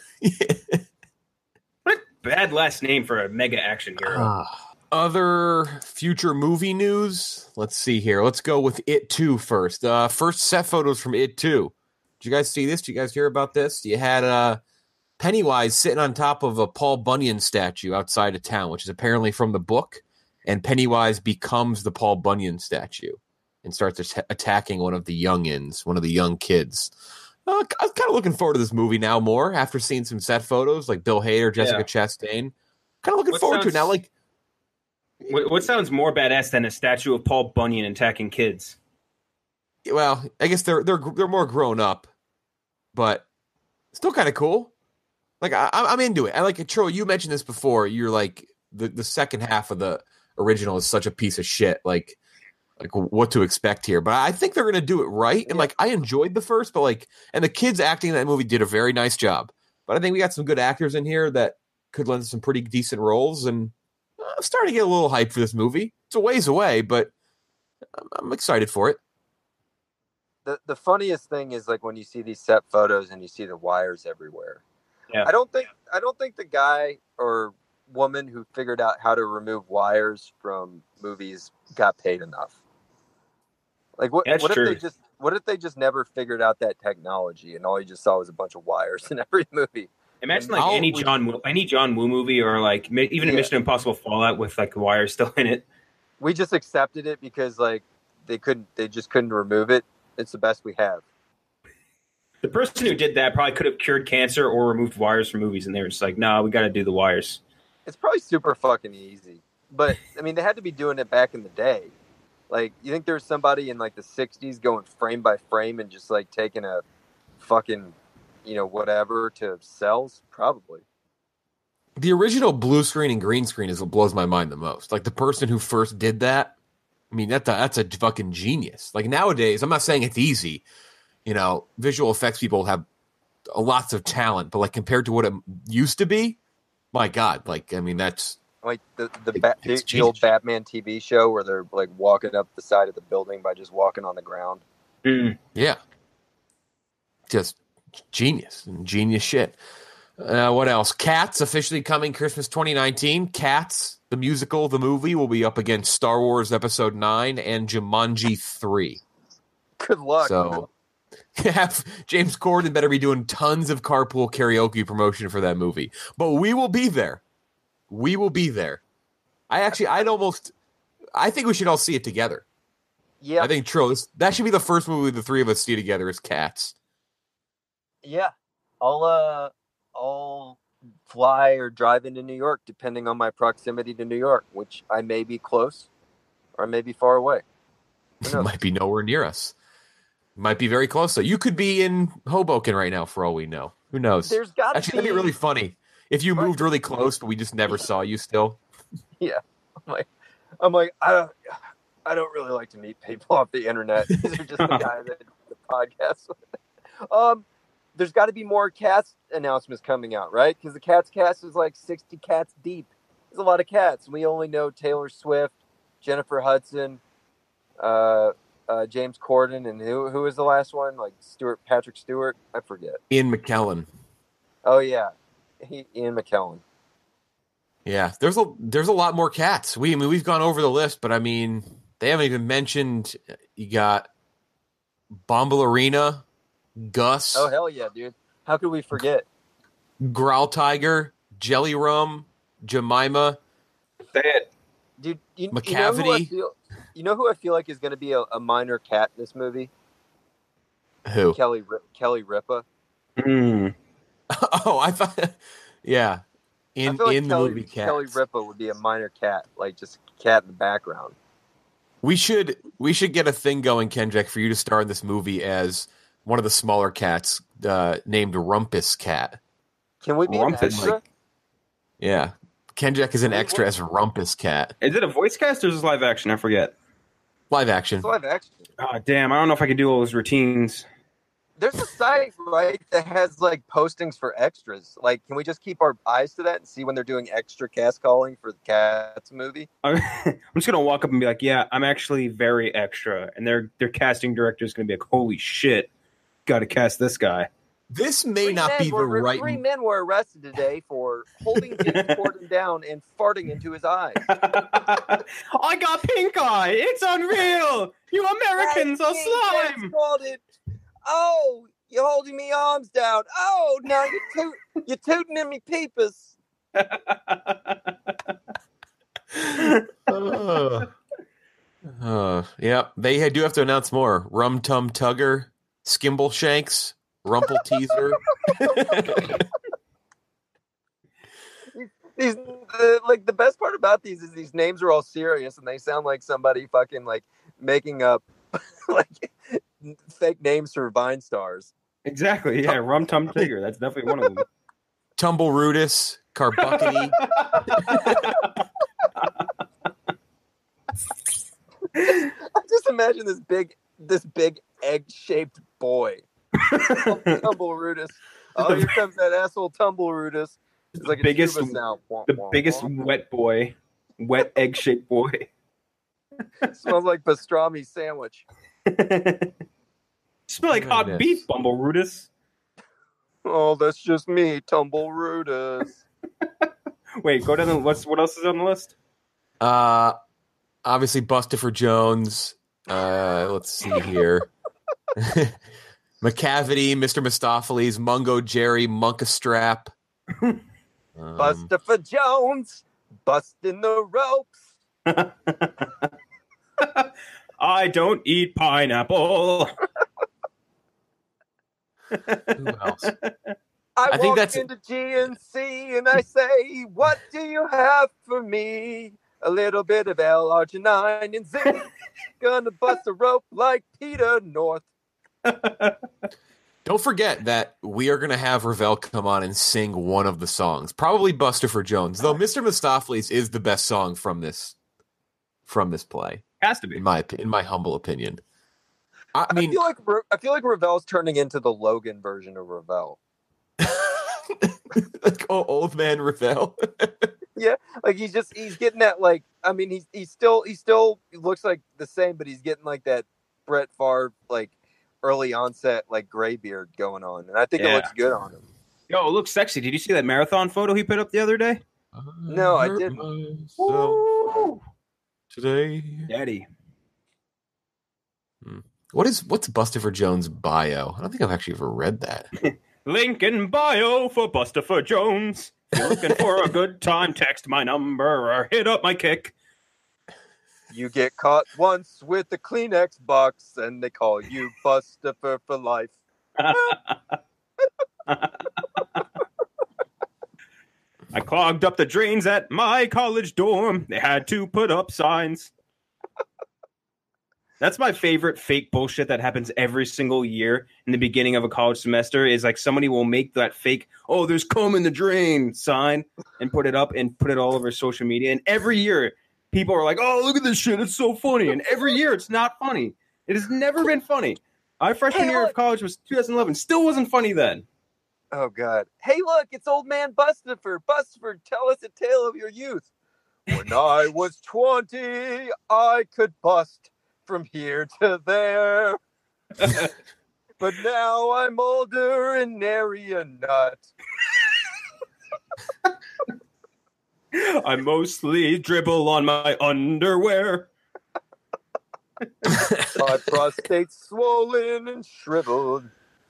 What a bad last name for a mega action hero. Other future movie news. Let's see here. Let's go with It 2 first. First set photos from It 2. Did you guys see this? Did you guys hear about this? You had Pennywise sitting on top of a Paul Bunyan statue outside of town, which is apparently from the book. And Pennywise becomes the Paul Bunyan statue and starts attacking one of the youngins, one of the young kids. I was kind of looking forward to this movie now more after seeing some set photos like Bill Hader, Jessica Chastain. Kind of looking forward to it now. Like, what sounds more badass than a statue of Paul Bunyan attacking kids? Well, I guess they're more grown up, but still kind of cool. Like I'm into it. I like it. Tro, you mentioned this before. You're like the second half of the original is such a piece of shit. Like what to expect here. But I think they're going to do it right. And like I enjoyed the first, but and the kids acting in that movie did a very nice job. But I think we got some good actors in here that could lend some pretty decent roles. And I'm starting to get a little hype for this movie. It's a ways away, but I'm excited for it. The funniest thing is like when you see these set photos and you see the wires everywhere. Yeah. I don't think the guy or woman who figured out how to remove wires from movies got paid enough. Like what if they just never figured out that technology and all you just saw was a bunch of wires in every movie? Imagine like any John Woo movie or like even a Mission Impossible Fallout with like wires still in it. We just accepted it because like they just couldn't remove it. It's the best we have. The person who did that probably could have cured cancer or removed wires from movies, and they were just like, "No, we got to do the wires." It's probably super fucking easy, but I mean, they had to be doing it back in the day. Like, you think there was somebody in like the '60s going frame by frame and just like taking a fucking, whatever to cells? Probably. The original blue screen and green screen is what blows my mind the most. Like the person who first did that, I mean, that's a fucking genius. Like nowadays, I'm not saying it's easy. Visual effects people have lots of talent, but like compared to what it used to be, my God, like, I mean, that's like the old Batman TV show where they're like walking up the side of the building by just walking on the ground. Mm. Yeah. Just genius shit. What else? Cats officially coming Christmas 2019. Cats, the musical, the movie will be up against Star Wars Episode 9 and Jumanji 3. Good luck. So James Corden better be doing tons of carpool karaoke promotion for that movie. But we will be there. We will be there. I think we should all see it together. Yeah. I think that should be the first movie the three of us see together is Cats. Yeah. I'll fly or drive into New York depending on my proximity to New York, which I may be close or I may be far away. It might be nowhere near us. Might be very close. So you could be in Hoboken right now for all we know. Who knows? That'd be really funny if you moved really close, but we just never saw you still. Yeah. I'm like, I don't really like to meet people off the internet. These are just the guys that do the podcast with. There's got to be more Cats announcements coming out, right? Because the Cats cast is like 60 cats deep. There's a lot of cats. We only know Taylor Swift, Jennifer Hudson, James Corden, and who was the last one? Like Patrick Stewart? I forget. Ian McKellen. Oh, yeah. Ian McKellen. Yeah, there's a lot more cats. We've gone over the list, but I mean, they haven't even mentioned. You got Bombalurina, Gus. Oh hell yeah, dude! How could we forget? Growl Tiger, Jelly Rum, Jemima. Dude, McCavity. You know who I feel like is going to be a minor cat in this movie? Who? Kelly Ripa. Oh, I thought. Yeah, in the movie Cats. Kelly Ripa would be a minor cat, like just a cat in the background. We should get a thing going, Kendrick, for you to star in this movie as one of the smaller cats named Rumpus Cat. Can we be an extra? Yeah. Kendrick is an extra as Rumpus Cat. Is it a voice cast or is this live action? I forget. Live action. It's live action. Oh, damn. I don't know if I can do all those routines. There's a site, right, that has like postings for extras. Like, can we just keep our eyes to that and see when they're doing extra cast calling for the Cats movie? I'm just gonna walk up and be like, "Yeah, I'm actually very extra," and their casting director is gonna be like, "Holy shit, got to cast this guy." This may not be the right. 3 men were arrested today for holding James Corden down and farting into his eyes. I got pink eye. It's unreal. You Americans are slime. Oh, you're holding me arms down. Oh, now you're tooting in me peepers. Yeah, they do have to announce more. Rum Tum Tugger, Skimble Shanks, Rumple Teaser. The best part about these is these names are all serious and they sound like somebody fucking like making up like fake names for Vine stars. Exactly. Yeah, Rum Tum Tigger. That's definitely one of them. Tumble Rudis, Carbuckety. I just imagine this big egg-shaped boy. Tumble Rudis. Oh, here comes that asshole Tumble Rudis. It's like the biggest wet boy, wet egg-shaped boy. Smells like pastrami sandwich. Smell like hot beef, Bumble Rudis. Oh, that's just me, Tumble Rudis. Wait, go down the list. What else is on the list? Obviously Bustafer Jones. Let's see here. McCavity, Mr. Mistopheles, Mungo Jerry, Monkastrap. Bustafer Jones, busting the ropes. I don't eat pineapple. Who else? I walk into GNC and I say, "What do you have for me? A little bit of L-arginine and zinc. Gonna bust a rope like Peter North." Don't forget that we are going to have Ravel come on and sing one of the songs. Probably Bustafer Jones, though Mr. Mistopheles is the best song from this play. Has to be, in my humble opinion. I feel like Ravel's turning into the Logan version of Ravel. Like old man Ravel. Yeah, like he's getting that like. I mean, he still looks like the same, but he's getting like that Brett Favre like early onset like gray beard going on, and I think it looks good on him. Yo, it looks sexy. Did you see that marathon photo he put up the other day? No, I didn't. Today, Daddy. What's Bustafer Jones' bio? I don't think I've actually ever read that. Link in bio for Bustafer Jones. If you're looking for a good time, text my number or hit up my kick. You get caught once with the Kleenex box, and they call you Bustafer for life. I clogged up the drains at my college dorm. They had to put up signs. That's my favorite fake bullshit that happens every single year in the beginning of a college semester is like somebody will make that fake, "Oh, there's cum in the drain" sign and put it up and put it all over social media. And every year people are like, "Oh, look at this shit. It's so funny." And every year it's not funny. It has never been funny. Our freshman year of college was 2011. Still wasn't funny then. Oh, God. Hey, look, it's old man Bustafer. Bustafer, tell us a tale of your youth. When I was 20, I could bust from here to there. But now I'm older and nary a nut. I mostly dribble on my underwear. My prostate's swollen and shriveled.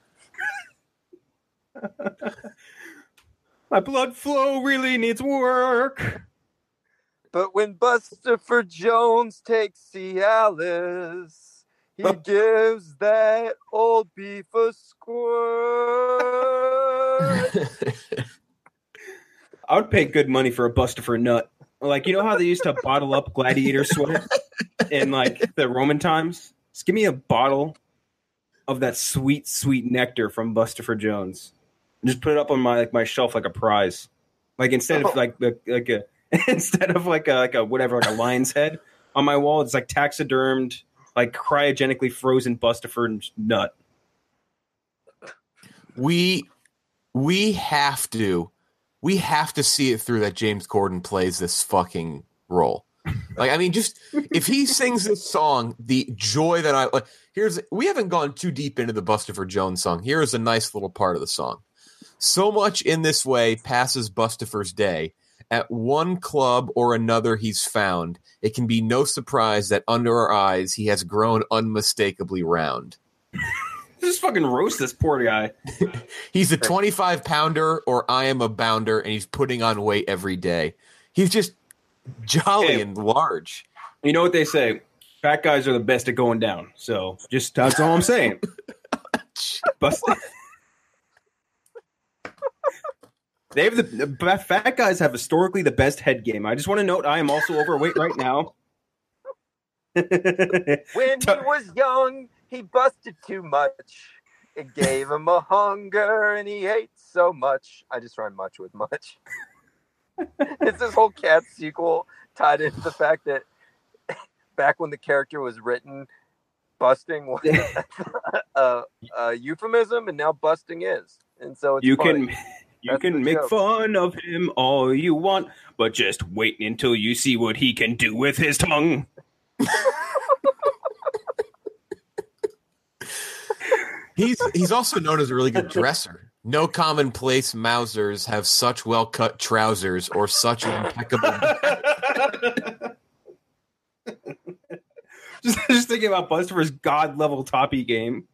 My blood flow really needs work. But when Bustopher Jones takes Cialis, he gives that old beef a squirt. I would pay good money for a Bustopher nut. Like, you know how they used to bottle up gladiator sweat in like the Roman times? Just give me a bottle of that sweet, sweet nectar from Bustopher Jones. And just put it up on my shelf like a prize. Like instead of like a lion's head on my wall, it's like taxidermed, like cryogenically frozen Bustopher nut. We have to see it through that James Corden plays this fucking role. Like, I mean, just if he sings this song, the joy that I like. We haven't gone too deep into the Bustopher Jones song. Here is a nice little part of the song. So much in this way passes Bustopher's day. At one club or another he's found. It can be no surprise that under our eyes he has grown unmistakably round. Just fucking roast this poor guy. He's a 25-pounder, or I am a bounder, and he's putting on weight every day. He's just jolly and large. You know what they say? Fat guys are the best at going down. So just that's all I'm saying. They have the fat guys have historically the best head game. I just want to note I am also overweight right now. When he was young, he busted too much. It gave him a hunger, and he ate so much. I just rhymed much with much. It's this whole Cat sequel tied into the fact that back when the character was written, busting was a euphemism, and now busting is. And so it's funny. You can make fun of him all you want, but just wait until you see what he can do with his tongue. He's also known as a really good dresser. No commonplace Mausers have such well-cut trousers or such impeccable... just thinking about Bustopher's god-level toppy game.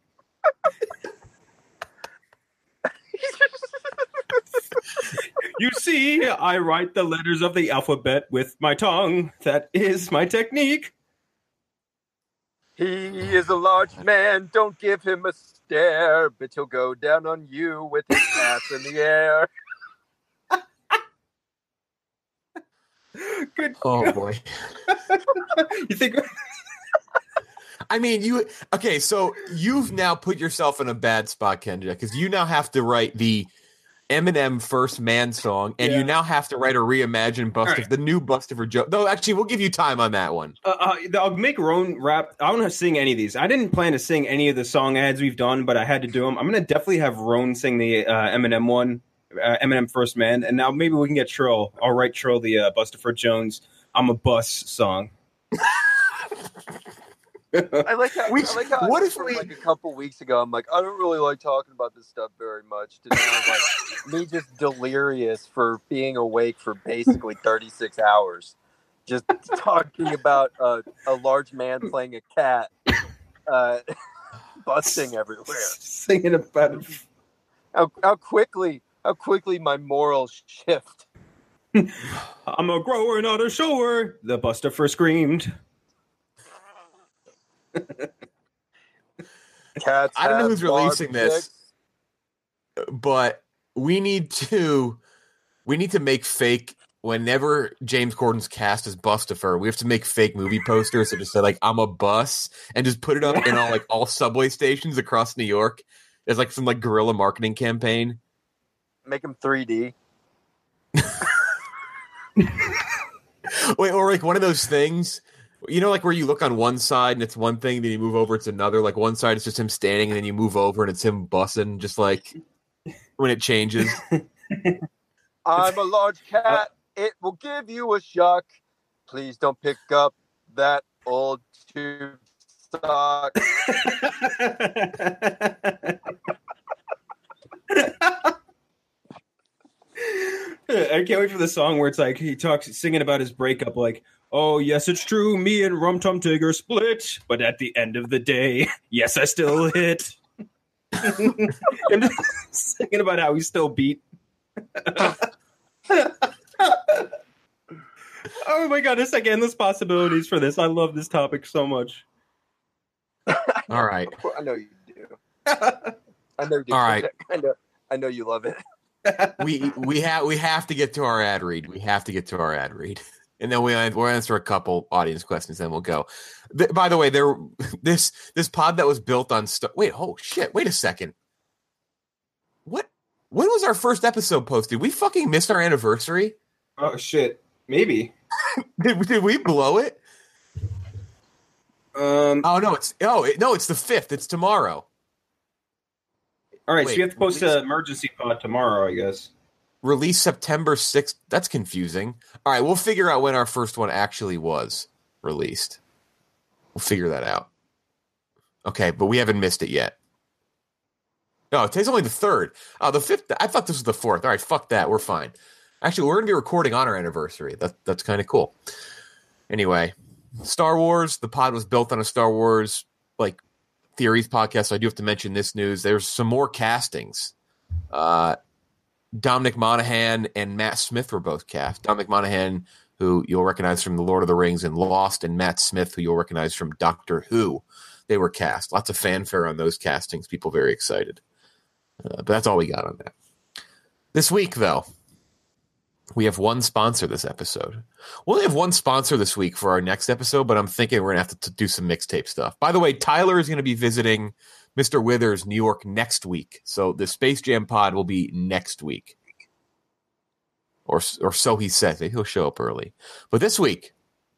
You see, I write the letters of the alphabet with my tongue. That is my technique. He is a large man. Don't give him a stare, but he'll go down on you with his ass in the air. Good. Oh, boy. You think... I mean, okay, so you've now put yourself in a bad spot, Kendra, because you now have to write the Eminem First Man song, and you now have to write a reimagined the new Bustopher Joe. Though, actually, we'll give you time on that one. I'll make Roan rap. I don't have to sing any of these. I didn't plan to sing any of the song ads we've done, but I had to do them. I'm going to definitely have Roan sing the Eminem one, Eminem First Man, and now maybe we can get Trill. I'll write Trill the Bustopher Jones I'm a Bus song. I like how what if we like a couple weeks ago I'm like, I don't really like talking about this stuff very much. To now like me just delirious for being awake for basically 36 hours. Just talking about a large man playing a cat busting everywhere. Singing about how quickly my morals shift. I'm a grower, not a shower, the Bustopher screamed. Cats I don't know who's releasing this, but we need to make fake. Whenever James Corden's cast as Bustopher, we have to make fake movie posters that just say like "I'm a bus" and just put it up in all subway stations across New York. There's like some like guerrilla marketing campaign. Make them 3D. Wait, or like one of those things. You know, like where you look on one side and it's one thing, then you move over, it's another. Like one side is just him standing, and then you move over and it's him bussing, just like when it changes. I'm a large cat. It will give you a shock. Please don't pick up that old tube sock. I can't wait for the song where it's like he talks singing about his breakup, like, "Oh yes, it's true, me and Rum Tum Tigger split, but at the end of the day, yes, I still hit." And singing about how he's still beat. Oh my god, there's like endless possibilities for this. I love this topic so much. All right. I know you do. I know you do. All right. I know you love it. We have to get to our ad read. We have to get to our ad read, and then we'll answer a couple audience questions. Then we'll go. By the way, this pod that was built on wait a second. What? When was our first episode posted? We fucking missed our anniversary. Oh shit! Maybe. Did we blow it? It's the 5th. It's tomorrow. All right, so you have to post an emergency pod tomorrow, I guess. Release September 6th. That's confusing. All right, we'll figure out when our first one actually was released. We'll figure that out. Okay, but we haven't missed it yet. No, today's only the 3rd. Oh, the 5th. I thought this was the 4th. All right, fuck that. We're fine. Actually, we're going to be recording on our anniversary. That's kind of cool. Anyway, Star Wars. The pod was built on a Star Wars theories podcast. So I do have to mention this news. There's some more castings. Dominic Monaghan and Matt Smith were both cast. Dominic Monaghan, who you'll recognize from The Lord of the Rings and Lost, and Matt Smith, who you'll recognize from Doctor Who. They were cast. Lots of fanfare on those castings. People very excited. But that's all we got on that. This week, though, we have one sponsor this episode. We'll only have one sponsor this week for our next episode, but I'm thinking we're going to have to do some mixtape stuff. By the way, Tyler is going to be visiting Mr. Withers, New York, next week. So the Space Jam pod will be next week. Or so he says. Maybe he'll show up early. But this week,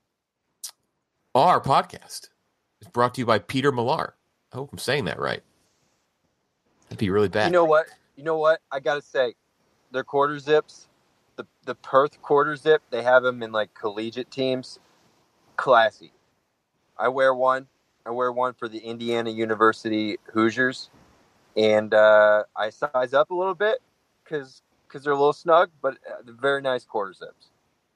our podcast is brought to you by Peter Millar. I hope I'm saying that right. That'd be really bad. You know what? I got to say, their quarter zips, the Perth quarter zip, they have them in collegiate teams. Classy. I wear one for the Indiana University Hoosiers, and I size up a little bit because they're a little snug, but they're very nice quarter zips.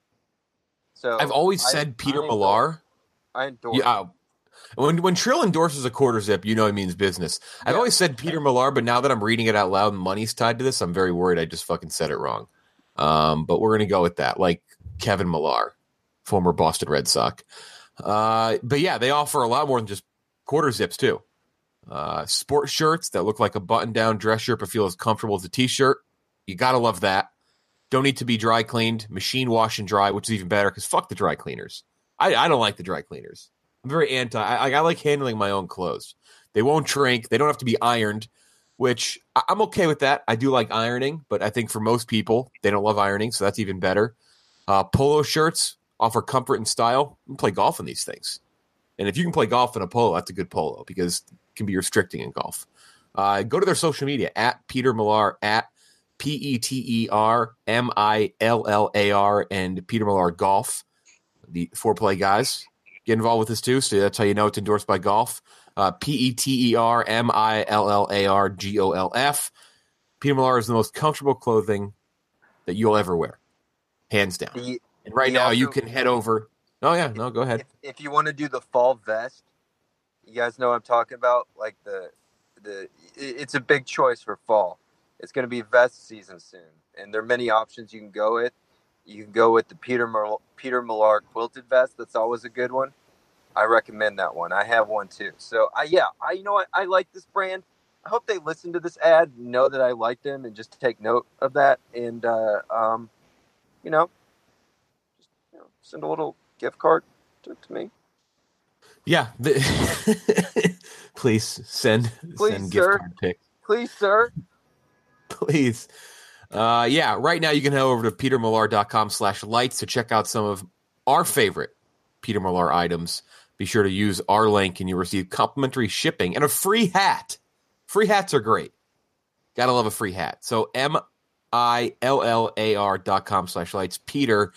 So I've always said Peter Millar. I endorse. Yeah. When Trill endorses a quarter zip, you know he means business. I've always said Peter Millar, but now that I'm reading it out loud and money's tied to this, I'm very worried I just fucking said it wrong. But we're going to go with that, like Kevin Millar, former Boston Red Sox. But yeah, they offer a lot more than just quarter zips too. Sport shirts that look like a button-down dress shirt but feel as comfortable as a t-shirt. You got to love that. Don't need to be dry cleaned, machine wash and dry, which is even better because fuck the dry cleaners. I don't like the dry cleaners. I'm very anti. I like handling my own clothes. They won't shrink. They don't have to be ironed, which I'm okay with that. I do like ironing, but I think for most people, they don't love ironing, so that's even better. Polo shirts offer comfort and style. You can play golf in these things. And if you can play golf in a polo, that's a good polo because it can be restricting in golf. Go to their social media, at Peter Millar, at PeterMillar, and Peter Millar Golf, the foreplay guys. Get involved with this too, so that's how you know it's endorsed by golf. PeterMillar Golf. Peter Millar is the most comfortable clothing that you'll ever wear, hands down. And right now, you can head over. Oh yeah, no, go ahead. If you want to do the fall vest, you guys know what I'm talking about. Like it's a big choice for fall. It's going to be vest season soon, and there are many options you can go with. You can go with the Peter Millar quilted vest. That's always a good one. I recommend that one. I have one too. So you know what? I like this brand. I hope they listen to this ad, know that I like them, and just take note of that. And send a little gift card to me. Yeah, please send gift card pics. Please, sir. Please. Right now you can head over to petermillar.com/lights to check out some of our favorite Peter Millar items. Be sure to use our link and you'll receive complimentary shipping and a free hat. Free hats are great. Gotta love a free hat. So MILLAR.com/lights. Peter,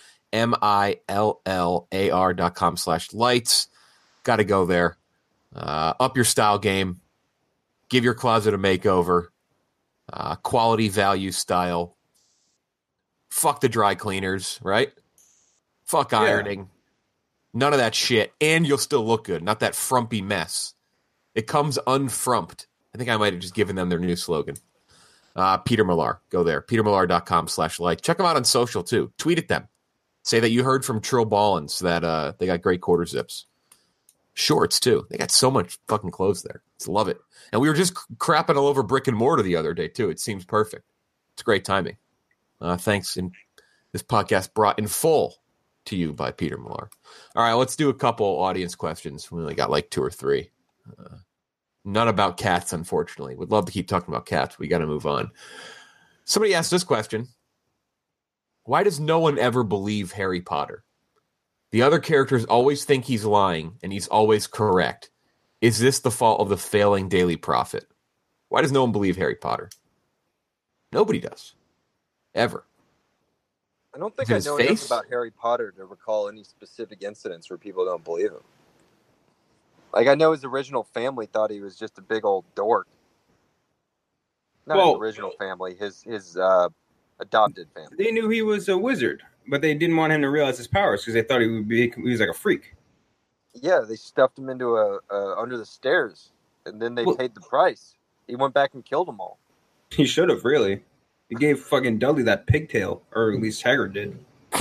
MILLAR.com/lights. Gotta go there. Up your style game. Give your closet a makeover. Quality, value, style. Fuck the dry cleaners, right? Fuck ironing. None of that shit. And you'll still look good. Not that frumpy mess. It comes unfrumped. I think I might have just given them their new slogan. Peter Millar. Go there. petermillar.com/like. Check them out on social, too. Tweet at them. Say that you heard from Trill Ballins that they got great quarter zips. Shorts, too. They got so much fucking clothes there. Just love it. And we were just crapping all over brick and mortar the other day, too. It seems perfect. It's great timing. Thanks. And this podcast brought in full to you by Peter Millar. All right, let's do a couple audience questions. We only got like 2 or 3. None about cats, unfortunately. Would love to keep talking about cats. We got to move on. Somebody asked this question. Why does no one ever believe Harry Potter? The other characters always think he's lying, and he's always correct. Is this the fault of the failing Daily Prophet? Why does no one believe Harry Potter? Nobody does. Ever. I don't think I know enough about Harry Potter to recall any specific incidents where people don't believe him. Like, I know his original family thought he was just a big old dork. Not his original family, his adopted family. They knew he was a wizard, but they didn't want him to realize his powers because they thought he was like a freak. Yeah, they stuffed him into under the stairs, and then they paid the price. He went back and killed them all. He should have, really. He gave fucking Dudley that pigtail, or at least Hagrid did.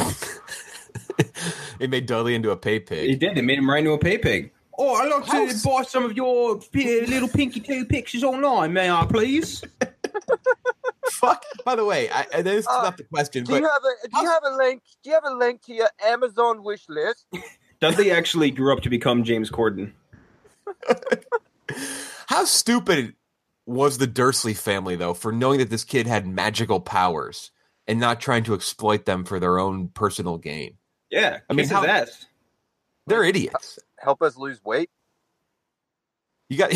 He made Dudley into a pay pig. He did. They made him right into a pay pig. Oh, I'd like to buy some of your little pinky toe pictures online, may I please? Fuck. By the way, this is not the question. Do you have a link? Do you have a link to your Amazon wish list? Dudley actually grew up to become James Corden. How stupid was the Dursley family, though, for knowing that this kid had magical powers and not trying to exploit them for their own personal gain? Yeah, I mean, they're idiots. Help us lose weight. You got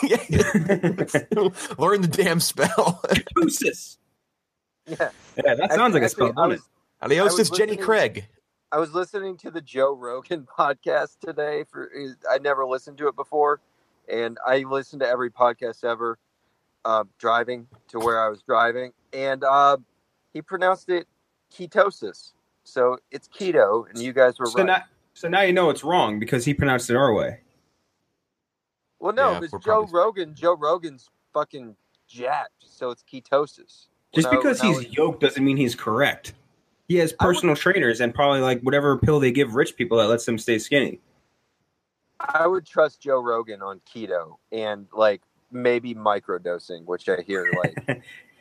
learn the damn spell. Ketosis. Yeah, that sounds like a spell. Adios, Jenny Craig. I was listening to the Joe Rogan podcast today. I never listened to it before, and I listened to every podcast ever. Driving to where I was driving, and he pronounced it ketosis. So it's keto, and you guys were right. So now you know it's wrong because he pronounced it our way. Well, no, it's Joe Rogan. Joe Rogan's fucking jacked, so it's ketosis. Just because he's yoked doesn't mean he's correct. He has personal trainers and probably like whatever pill they give rich people that lets them stay skinny. I would trust Joe Rogan on keto and like maybe microdosing, which I hear like.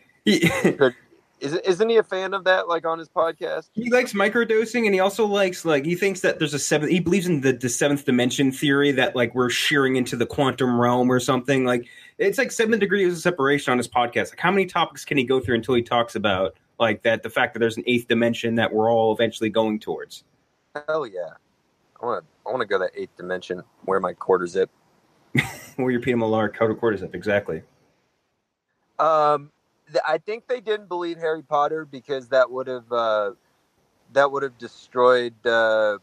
Isn't he a fan of that, like on his podcast? He likes microdosing, and he also likes he thinks that there's he believes in the seventh dimension theory that like we're shearing into the quantum realm or something. Like it's like 7 degrees of separation on his podcast. Like how many topics can he go through until he talks about like that the fact that there's an 8th dimension that we're all eventually going towards? Hell yeah, I want to go that 8th dimension. Wear my quarter zip. Wear your Peter Millar quarter zip, exactly. I think they didn't believe Harry Potter because that would have destroyed the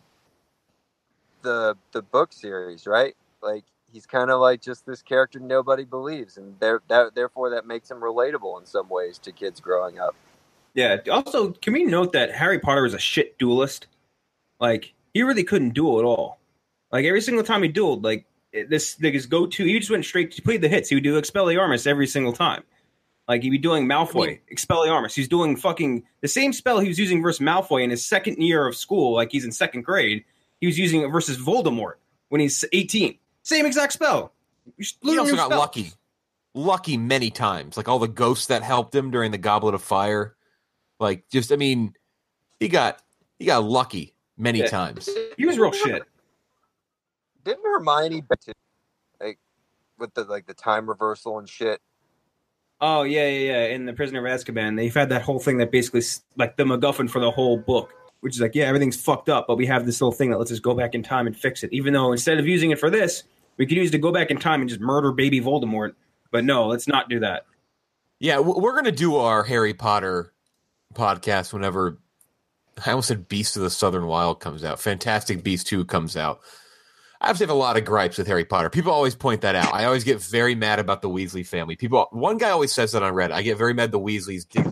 book series, right? Like he's kind of like just this character nobody believes, and therefore that makes him relatable in some ways to kids growing up. Yeah. Also, can we note that Harry Potter was a shit duelist? Like he really couldn't duel at all. Like every single time he dueled, like his go-to, he just went straight to played the hits. He would do Expelliarmus every single time. Like, he'd be doing Malfoy, Expelliarmus. He's doing fucking the same spell he was using versus Malfoy in his second year of school, like he's in 2nd grade. He was using it versus Voldemort when he's 18. Same exact spell. He also got lucky. Lucky many times. Like, all the ghosts that helped him during the Goblet of Fire. Like, just, I mean, he got lucky many times. He was real shit. Didn't Hermione, like, with the time reversal and shit? Oh, yeah. In The Prisoner of Azkaban, they've had that whole thing that basically, like, the MacGuffin for the whole book, which is like, yeah, everything's fucked up, but we have this little thing that lets us go back in time and fix it. Even though instead of using it for this, we could use it to go back in time and just murder baby Voldemort. But no, let's not do that. Yeah, we're going to do our Harry Potter podcast whenever, I almost said Beast of the Southern Wild comes out. Fantastic Beasts 2 comes out. I have a lot of gripes with Harry Potter. People always point that out. I always get very mad about the Weasley family. One guy always says that on Reddit. I get very mad the Weasleys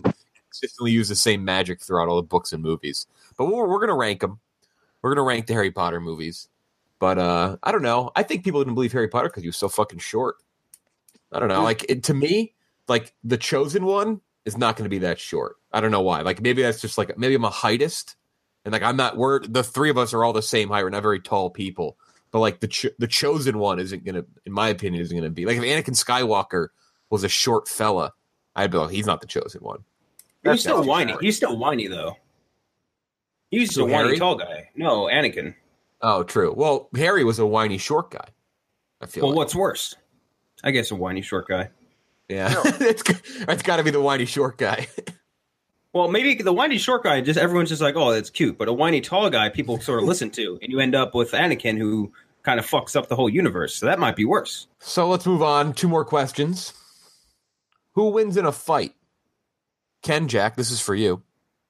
consistently use the same magic throughout all the books and movies. But we're gonna rank them. We're gonna rank the Harry Potter movies. But I don't know. I think people didn't believe Harry Potter because he was so fucking short. I don't know. Like to me, like the Chosen One is not going to be that short. I don't know why. Like maybe that's just like maybe I'm a heightist, and like I'm not. We're the three of us are all the same height. We're not very tall people. But like the Chosen One isn't going to, in my opinion, isn't going to be like if Anakin Skywalker was a short fella, I'd be like, he's not the Chosen One. He's still whiny. He's still whiny though. He's a whiny tall guy. No, Anakin. Oh, true. Well, Harry was a whiny short guy. I feel. Well, what's worse? I guess a whiny short guy. Yeah, no. It's got to be the whiny short guy. Well, maybe the whiny short guy, just everyone's just like, oh, that's cute. But a whiny tall guy, people sort of listen to, and you end up with Anakin, who kind of fucks up the whole universe. So that might be worse. So let's move on. 2 more questions. Who wins in a fight? Ken Jack, this is for you.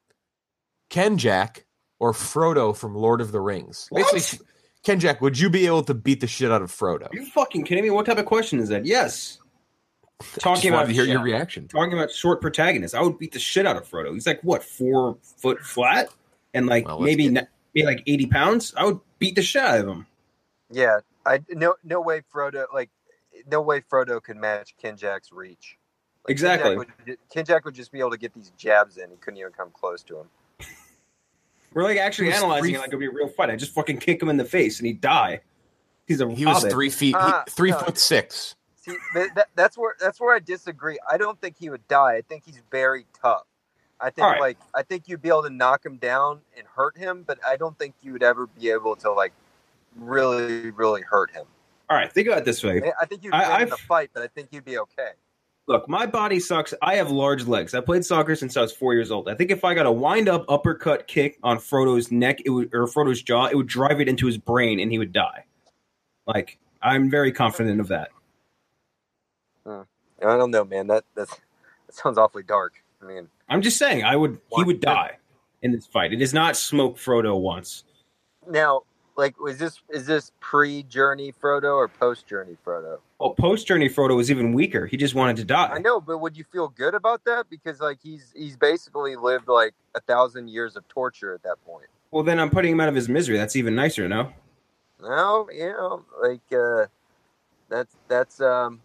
Ken Jack or Frodo from Lord of the Rings? What? Basically, Ken Jack, would you be able to beat the shit out of Frodo? Are you fucking kidding me? What type of question is that? Yes. Talking about to hear your reaction. Talking about short protagonists, I would beat the shit out of Frodo. He's like what, 4 foot flat, and like maybe like 80 pounds. I would beat the shit out of him. Yeah, no way Frodo could match Ken Jack's reach. Like, Exactly. Ken Jack would just be able to get these jabs in. He couldn't even come close to him. We're like actually analyzing it like it'd be a real fight. I just fucking kick him in the face and he'd die. He was 3 feet, 3'6". See, that's where I disagree. I don't think he would die. I think he's very tough. I think I think you'd be able to knock him down and hurt him, but I don't think you would ever be able to like really, really hurt him. All right, think about it this way. I think you'd win in the fight, but I think you'd be okay. Look, my body sucks. I have large legs. I played soccer since I was 4 years old. I think if I got a wind-up uppercut kick on Frodo's neck, or Frodo's jaw, it would drive it into his brain, and he would die. Like, I'm very confident of that. I don't know, man. That sounds awfully dark. I mean, I'm just saying, he would die in this fight. It is not smoke Frodo once. Now, like, is this pre-Journey Frodo or post-Journey Frodo? Well, post-Journey Frodo was even weaker. He just wanted to die. I know, but would you feel good about that? Because like he's basically lived like 1,000 years of torture at that point. Well, then I'm putting him out of his misery. That's even nicer, no? No, like that's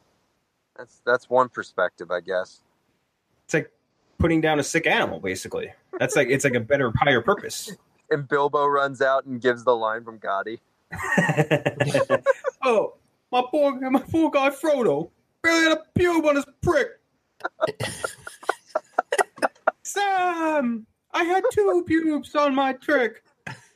one perspective, I guess. It's like putting down a sick animal, basically. It's like a better, higher purpose. And Bilbo runs out and gives the line from Gotti. Oh, my poor guy Frodo barely had a pube on his prick. Sam, I had 2 pubes on my trick.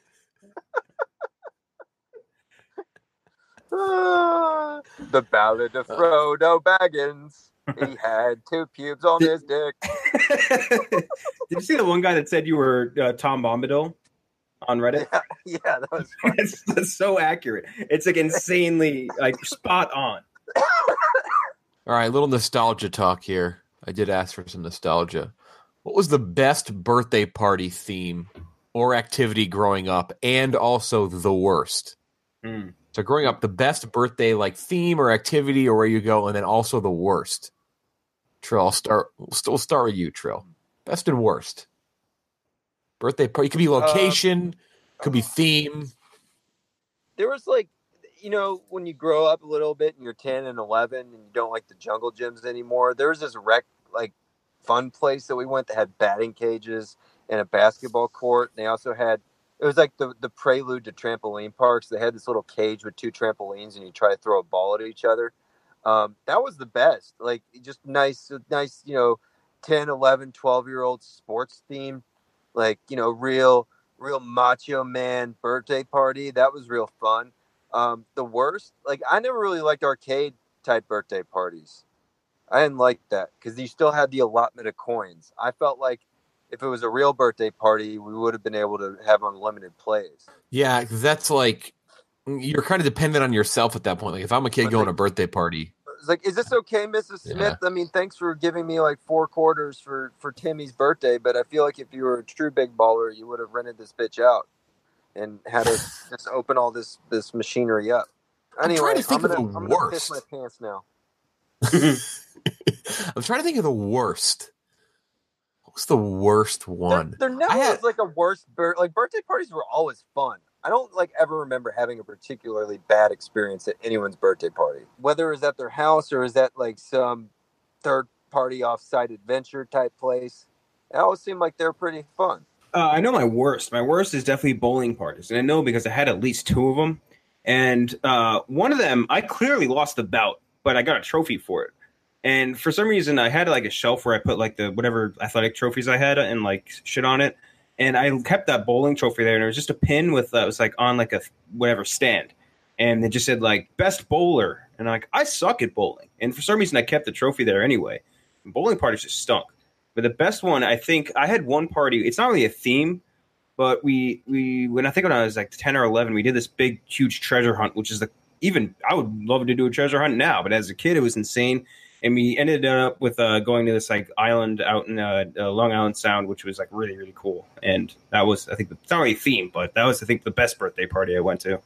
The Ballad of Frodo Baggins. He had 2 pubes on his dick. Did you see the one guy that said you were Tom Bombadil on Reddit? Yeah, that was funny. That's so accurate. It's like insanely like spot on. All right, little nostalgia talk here. I did ask for some nostalgia. What was the best birthday party theme or activity growing up, and also the worst? So growing up, the best birthday like theme or activity or where you go, and then also the worst. Trill, we'll start with you, Trill. Best and worst. Birthday party. It could be location, could be theme. There was like, when you grow up a little bit and you're 10 and 11 and you don't like the jungle gyms anymore, there was this fun place that we went that had batting cages and a basketball court. And they also had, it was like the prelude to trampoline parks. They had this little cage with 2 trampolines and you try to throw a ball at each other. That was the best. Like just nice, 10, 11, 12-year-old sports theme. Like, real macho man birthday party. That was real fun. The worst, like I never really liked arcade type birthday parties. I didn't like that because you still had the allotment of coins. I felt like if it was a real birthday party, we would have been able to have unlimited plays. Yeah, because that's like, you're kind of dependent on yourself at that point. Like if I'm a kid going to a birthday party. It's like, is this okay, Mrs. Smith? I mean, thanks for giving me like 4 quarters for Timmy's birthday, but I feel like if you were a true big baller, you would have rented this bitch out and had us just open all this machinery up. Anyway, I'm gonna piss my pants now. I'm trying to think of the worst. What's the worst one? There never was like a worst like birthday parties were always fun. I don't like ever remember having a particularly bad experience at anyone's birthday party, whether it was at their house or is that like some third party offsite adventure type place. It always seemed like they're pretty fun. I know my worst. My worst is definitely bowling parties, and I know because I had at least 2 of them. And one of them, I clearly lost the bout, but I got a trophy for it. And for some reason, I had like a shelf where I put like the whatever athletic trophies I had and like shit on it. And I kept that bowling trophy there, and it was just a pin with it was like on like a whatever stand, and it just said like best bowler. And I'm like, I suck at bowling, and for some reason, I kept the trophy there anyway. And bowling parties just stunk. But the best one, I think, I had one party. It's not really a theme, but when I was like 10 or 11, we did this big, huge treasure hunt, which is I would love to do a treasure hunt now, but as a kid, it was insane. And we ended up with going to this like island out in Long Island Sound, which was like really, really cool. And that was, I think, it's not really a theme, but that was, I think, the best birthday party I went to.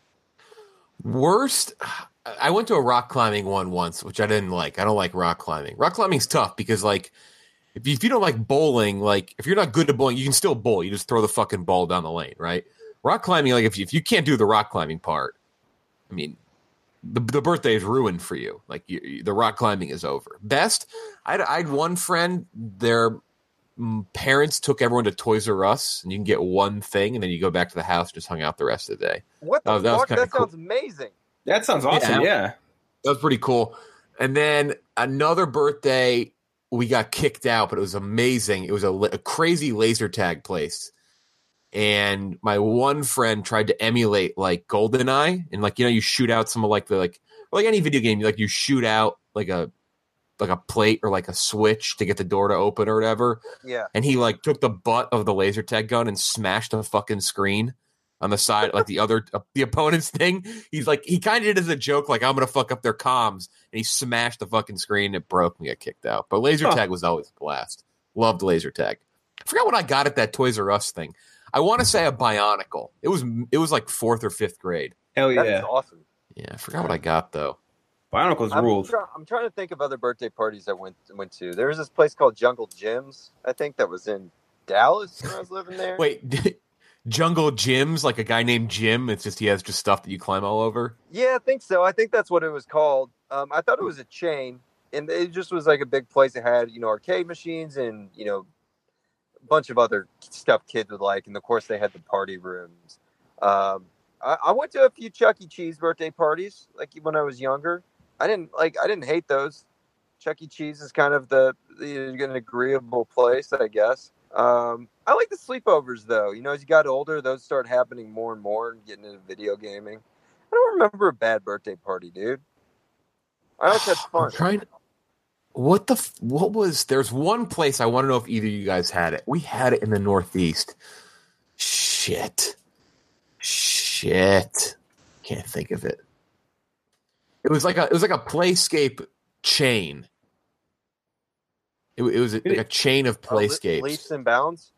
Worst? I went to a rock climbing one once, which I didn't like. I don't like rock climbing. Rock climbing's tough because like if you don't like bowling, like if you're not good at bowling, you can still bowl. You just throw the fucking ball down the lane, right? Rock climbing, like if you can't do the rock climbing part, I mean, the birthday is ruined for you. Like the rock climbing is over. Best, I had one friend. Their parents took everyone to Toys R Us, and you can get one thing, and then you go back to the house and just hung out the rest of the day. What the fuck? That sounds amazing. That sounds awesome. Yeah, that was pretty cool. And then another birthday, we got kicked out, but it was amazing. It was a crazy laser tag place. And my one friend tried to emulate like GoldenEye, and like you shoot out some of like any video game, you shoot out like a plate or like a switch to get the door to open or whatever. Yeah. And he like took the butt of the laser tag gun and smashed the fucking screen on the side, like the opponent's thing. He's like, he kind of did it as a joke, like I'm gonna fuck up their comms, and he smashed the fucking screen. It broke and got kicked out. But laser tag was always a blast. Loved laser tag. I forgot what I got at that Toys R Us thing. I want to say a Bionicle. It was like 4th or 5th grade. Hell yeah, that's awesome. Yeah, I forgot what I got though. Bionicles ruled. I'm trying to think of other birthday parties I went to. There was this place called Jungle Gyms, I think, that was in Dallas when I was living there. Wait, Jungle Gyms, like a guy named Jim? It's just he has just stuff that you climb all over. Yeah, I think so. I think that's what it was called. I thought it was a chain, and it just was like a big place that had arcade machines and a bunch of other stuff kids would like, and of course they had the party rooms. I went to a few Chuck E. Cheese birthday parties, like when I was younger. I didn't hate those. Chuck E. Cheese is kind of an agreeable place, I guess. I like the sleepovers though. As you got older, those start happening more and more, and getting into video gaming. I don't remember a bad birthday party, dude. I like that's fun. What was? There's one place I want to know if either of you guys had it. We had it in the Northeast. Shit. Can't think of it. It was like a Playscape chain. It was like a chain of Playscapes. Leaps and Bounds?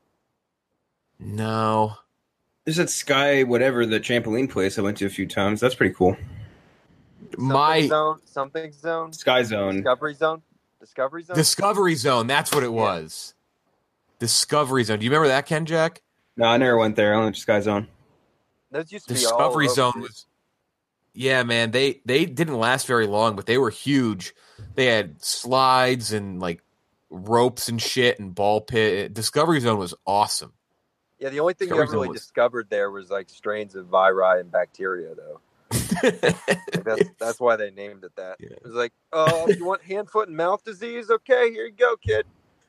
No. There's that Sky whatever, the trampoline place I went to a few times. That's pretty cool. Something Zone? Sky Zone. Discovery Zone? That's what it was. Discovery Zone. Do you remember that, Ken Jack? No, I never went there. I only went to Sky Zone. Those used to Discovery be all Zone over. was... Yeah, man, they didn't last very long, but they were huge. They had slides and like ropes and shit and ball pit. Discovery Zone was awesome. Yeah, the only thing you ever really discovered there was like strains of viri and bacteria, though. That's why they named it that. Yeah. It was like, oh, you want hand, foot, and mouth disease? Okay, here you go, kid.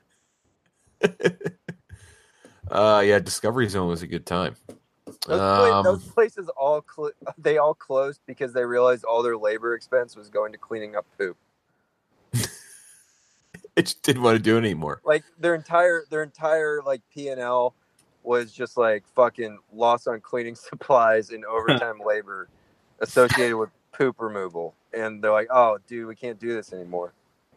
Yeah, Discovery Zone was a good time. Those places all closed because they realized all their labor expense was going to cleaning up poop. It just didn't want to do it anymore. Like their entire like P&L was just like fucking loss on cleaning supplies and overtime labor associated with poop removal. And they're like, oh, dude, we can't do this anymore.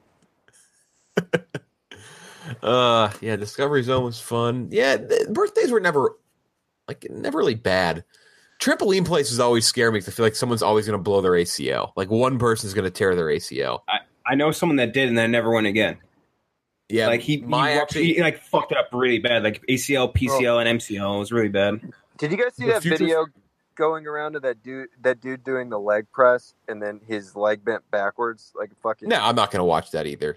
Yeah, Discovery Zone was fun. Yeah, birthdays were never really bad. Trampoline places always scare me because I feel like someone's always going to blow their ACL. Like one person's going to tear their ACL. I know someone that did, and then never went again. Yeah, like he like fucked it up really bad, like ACL, PCL, and MCL. It was really bad. Did you guys see that video going around of that dude doing the leg press and then his leg bent backwards like fucking? No, I'm not gonna watch that either.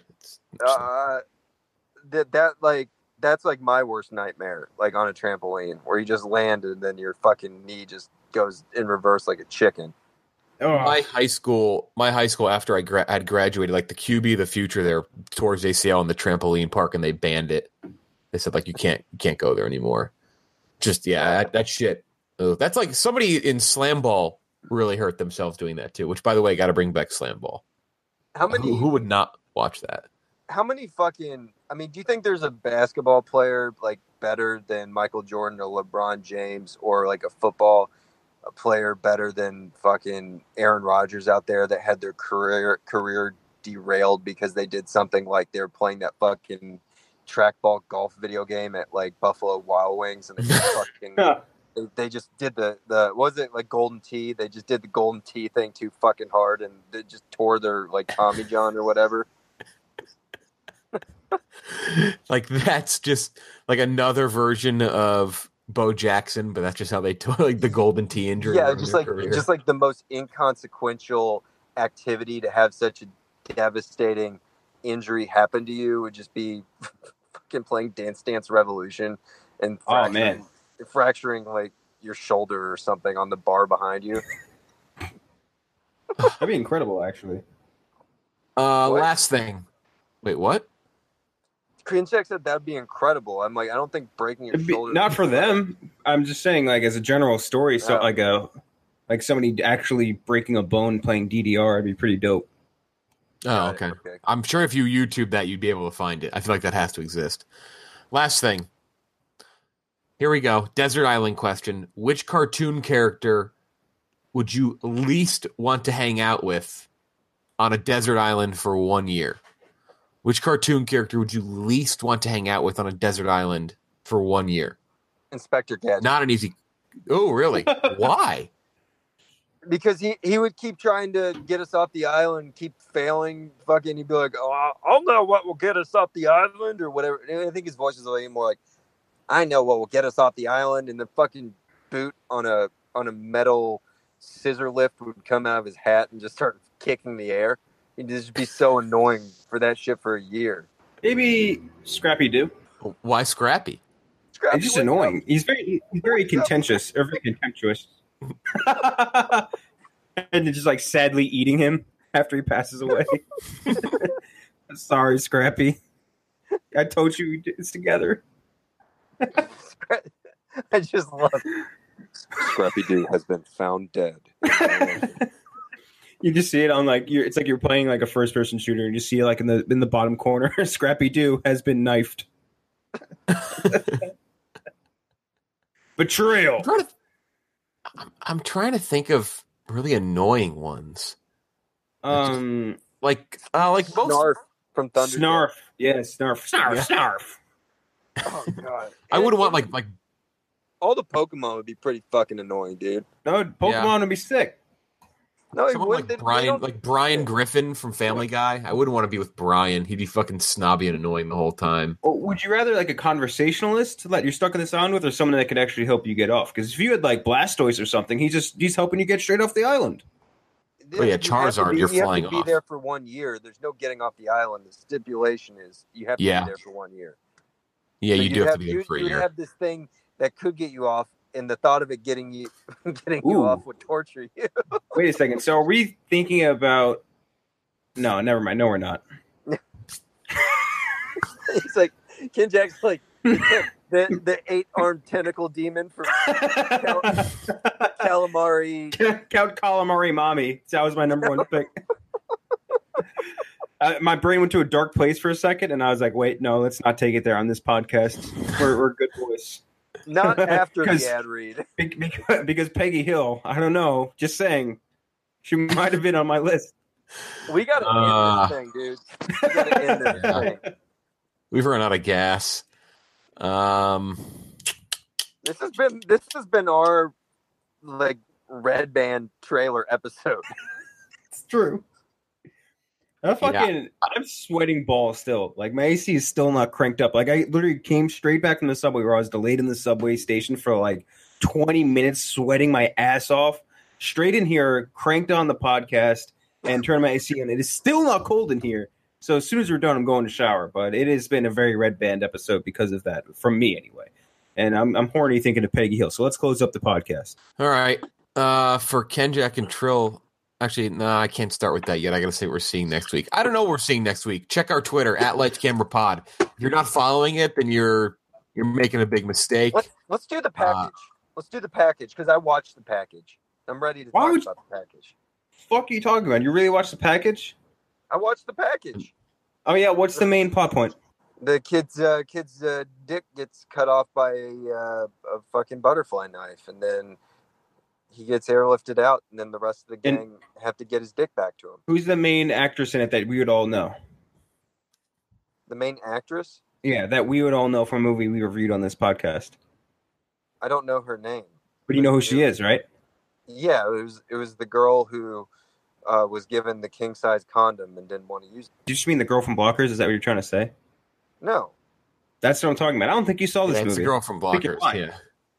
That's like my worst nightmare, like on a trampoline where you just land and then your fucking knee just goes in reverse like a chicken. My high school after I had graduated, like the QB of the future there towards ACL in the trampoline park, and they banned it. They said like you can't go there anymore. Just that shit. That's like somebody in slam ball really hurt themselves doing that too. Which, by the way, got to bring back slam ball. How many? Who would not watch that? How many fucking? I mean, do you think there's a basketball player like better than Michael Jordan or LeBron James, or like a football player better than fucking Aaron Rodgers out there that had their career derailed because they did something like they were playing that fucking trackball golf video game at like Buffalo Wild Wings and they just fucking they just did the was it like Golden Tee? They just did the Golden Tee thing too fucking hard and they just tore their like Tommy John or whatever. Like that's just like another version of Bo Jackson, but that's just how they took like the Golden Tee injury. Yeah, just like the most inconsequential activity to have such a devastating injury happen to you would just be fucking playing Dance Dance Revolution and fracturing like your shoulder or something on the bar behind you. That'd be incredible, actually. Last thing. Wait, what? Krinchek said that'd be incredible. I'm like, I don't think breaking your shoulder. Not for them. I'm just saying, like as a general story. So like somebody actually breaking a bone playing DDR would be pretty dope. Oh, okay. I'm sure if you YouTube that, you'd be able to find it. I feel like that has to exist. Last thing. Here we go. Desert Island question. Which cartoon character would you least want to hang out with on a desert island for 1 year? Which cartoon character would you least want to hang out with on a desert island for 1 year? Inspector Gadget. Not an easy... Oh, really? Why? Because he would keep trying to get us off the island, keep failing. Fucking, he'd be like, "Oh, I'll know what will get us off the island," or whatever. I think his voice is a little more like, "I know what will get us off the island," and the fucking boot on a metal scissor lift would come out of his hat and just start kicking the air. He'd just be so annoying for that shit for a year. Maybe Scrappy Doo. Why Scrappy? He's just annoying. He's very contentious, or very contemptuous. And just like sadly eating him after he passes away. Sorry, Scrappy. I told you we did this together. I just love Scrappy Doo has been found dead. You just see it on like it's like you're playing like a first person shooter and you see like in the bottom corner, Scrappy Doo has been knifed. Betrayal. I'm trying to think of really annoying ones. Like both Snarf from Thunder. Snarf. Yeah, Snarf. Oh god. I would want like all the Pokemon would be pretty fucking annoying, dude. No, Pokemon would be sick. No, he someone wouldn't. like Brian Griffin from Family Guy. I wouldn't want to be with Brian. He'd be fucking snobby and annoying the whole time. Or would you rather like a conversationalist that you're stuck in this island with, or someone that could actually help you get off? Because if you had like Blastoise or something, he's helping you get straight off the island. Oh yeah, Charizard, you're flying off. You have to be there for 1 year. There's no getting off the island. The stipulation is you have to be there for 1 year. Yeah, so you do have to be there for a year. You have this thing that could get you off, and the thought of it getting you off would torture you. Wait a second. So are we thinking about? No, never mind. No, we're not. He's like Ken Jackson's like the 8-armed tentacle demon from Calamari. Count Calamari Mommy. That was my number one pick. My brain went to a dark place for a second, and I was like, "Wait, no, let's not take it there on this podcast. We're good boys." Not after the ad read. Because Peggy Hill, I don't know, just saying, she might have been on my list. We got to end this thing, dude. We got to end this thing. We've run out of gas. This has been our like Red Band trailer episode. It's true. I'm sweating balls still. Like, my AC is still not cranked up. Like, I literally came straight back from the subway where I was delayed in the subway station for like 20 minutes, sweating my ass off. Straight in here, cranked on the podcast, and turned my AC on. It is still not cold in here. So as soon as we're done, I'm going to shower. But it has been a very Red Band episode because of that, from me anyway. And I'm horny thinking of Peggy Hill. So let's close up the podcast. All right. For Kenjack and Trill, actually, no, I can't start with that yet. I got to say what we're seeing next week. I don't know what we're seeing next week. Check our Twitter, @LightsCameraPod. If you're not following it, then you're making a big mistake. Let's do the package. Let's do the package, because I watched the package. I'm ready to talk about the package. Fuck are you talking about? You really watched the package? I watched the package. Oh yeah, what's the main plot point? The kid's dick gets cut off by a fucking butterfly knife, and then he gets airlifted out, and then the rest of the gang have to get his dick back to him. Who's the main actress in it that we would all know? The main actress? Yeah, that we would all know from a movie we reviewed on this podcast. I don't know her name. But you know who she is, right? Yeah, it was the girl who was given the king size condom and didn't want to use it. Do you just mean the girl from Blockers? Is that what you're trying to say? No. That's what I'm talking about. I don't think you saw this movie. It's the girl from Blockers, yeah.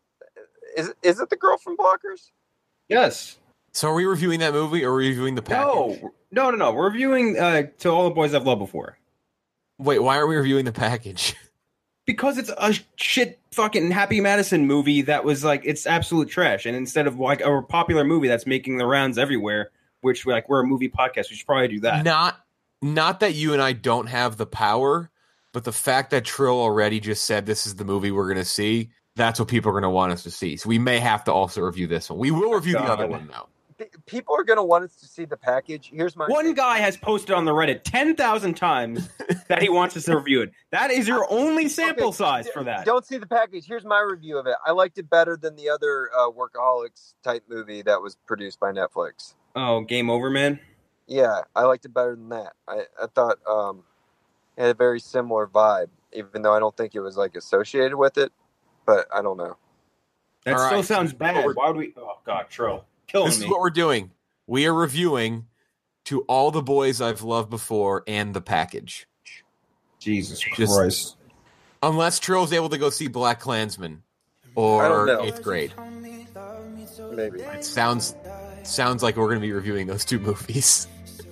Is it the girl from Blockers? Yes. So are we reviewing that movie or are we reviewing the package? No. We're reviewing To All the Boys I've Loved Before. Wait, why aren't we reviewing the package? Because it's a shit fucking Happy Madison movie that was like, it's absolute trash. And instead of like a popular movie that's making the rounds everywhere, which we're a movie podcast, we should probably do that. Not that you and I don't have the power, but the fact that Trill already just said this is the movie we're going to see, that's what people are going to want us to see. So we may have to also review this one. We will review the other one now. People are going to want us to see the package. Here's my one guy has posted on the Reddit 10,000 times that he wants us to review it. That is your only sample size for that. Don't see the package. Here's my review of it. I liked it better than the other Workaholics type movie that was produced by Netflix. Oh, Game Over, Man? Yeah, I liked it better than that. I thought it had a very similar vibe, even though I don't think it was like associated with it. But I don't know. That still sounds bad. Why would we? Oh God, Trill. This is what we're doing. We are reviewing To All the Boys I've Loved Before and the package. Jesus Christ. Unless Trill's able to go see Black Klansman or 8th grade. Maybe. It sounds like we're going to be reviewing those two movies.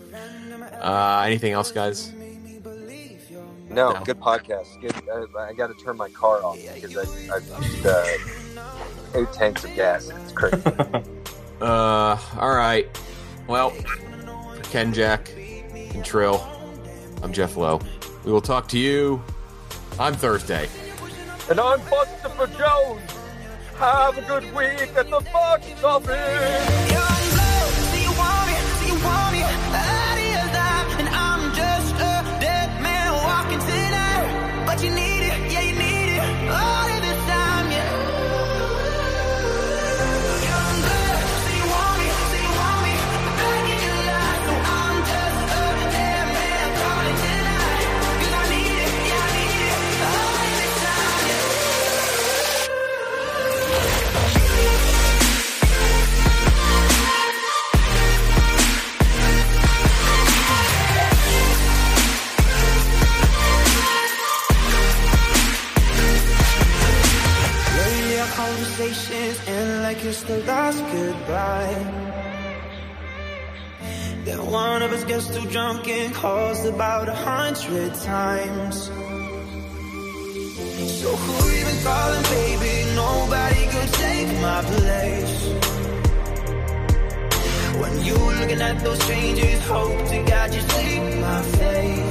Anything else, guys? No, good podcast. Good. I got to turn my car off because I used 8 tanks of gas. It's crazy. All right. Well, for Kenjack and Trill, I'm Jeff Lowe. We will talk to you on Thursday. And I'm Buster Jones. Have a good week at the box office. But you need it, yeah, you need it. All of this time, yeah. Young blood, so you want me, back in your life. So I'm just a damn man calling tonight. 'Cause I need it, yeah, I need it. All of this time, conversations end like it's the last goodbye. Then one of us gets too drunk and calls about 100 times. So who even calling, baby? Nobody could take my place. When you looking at those strangers, hope to God you see my face.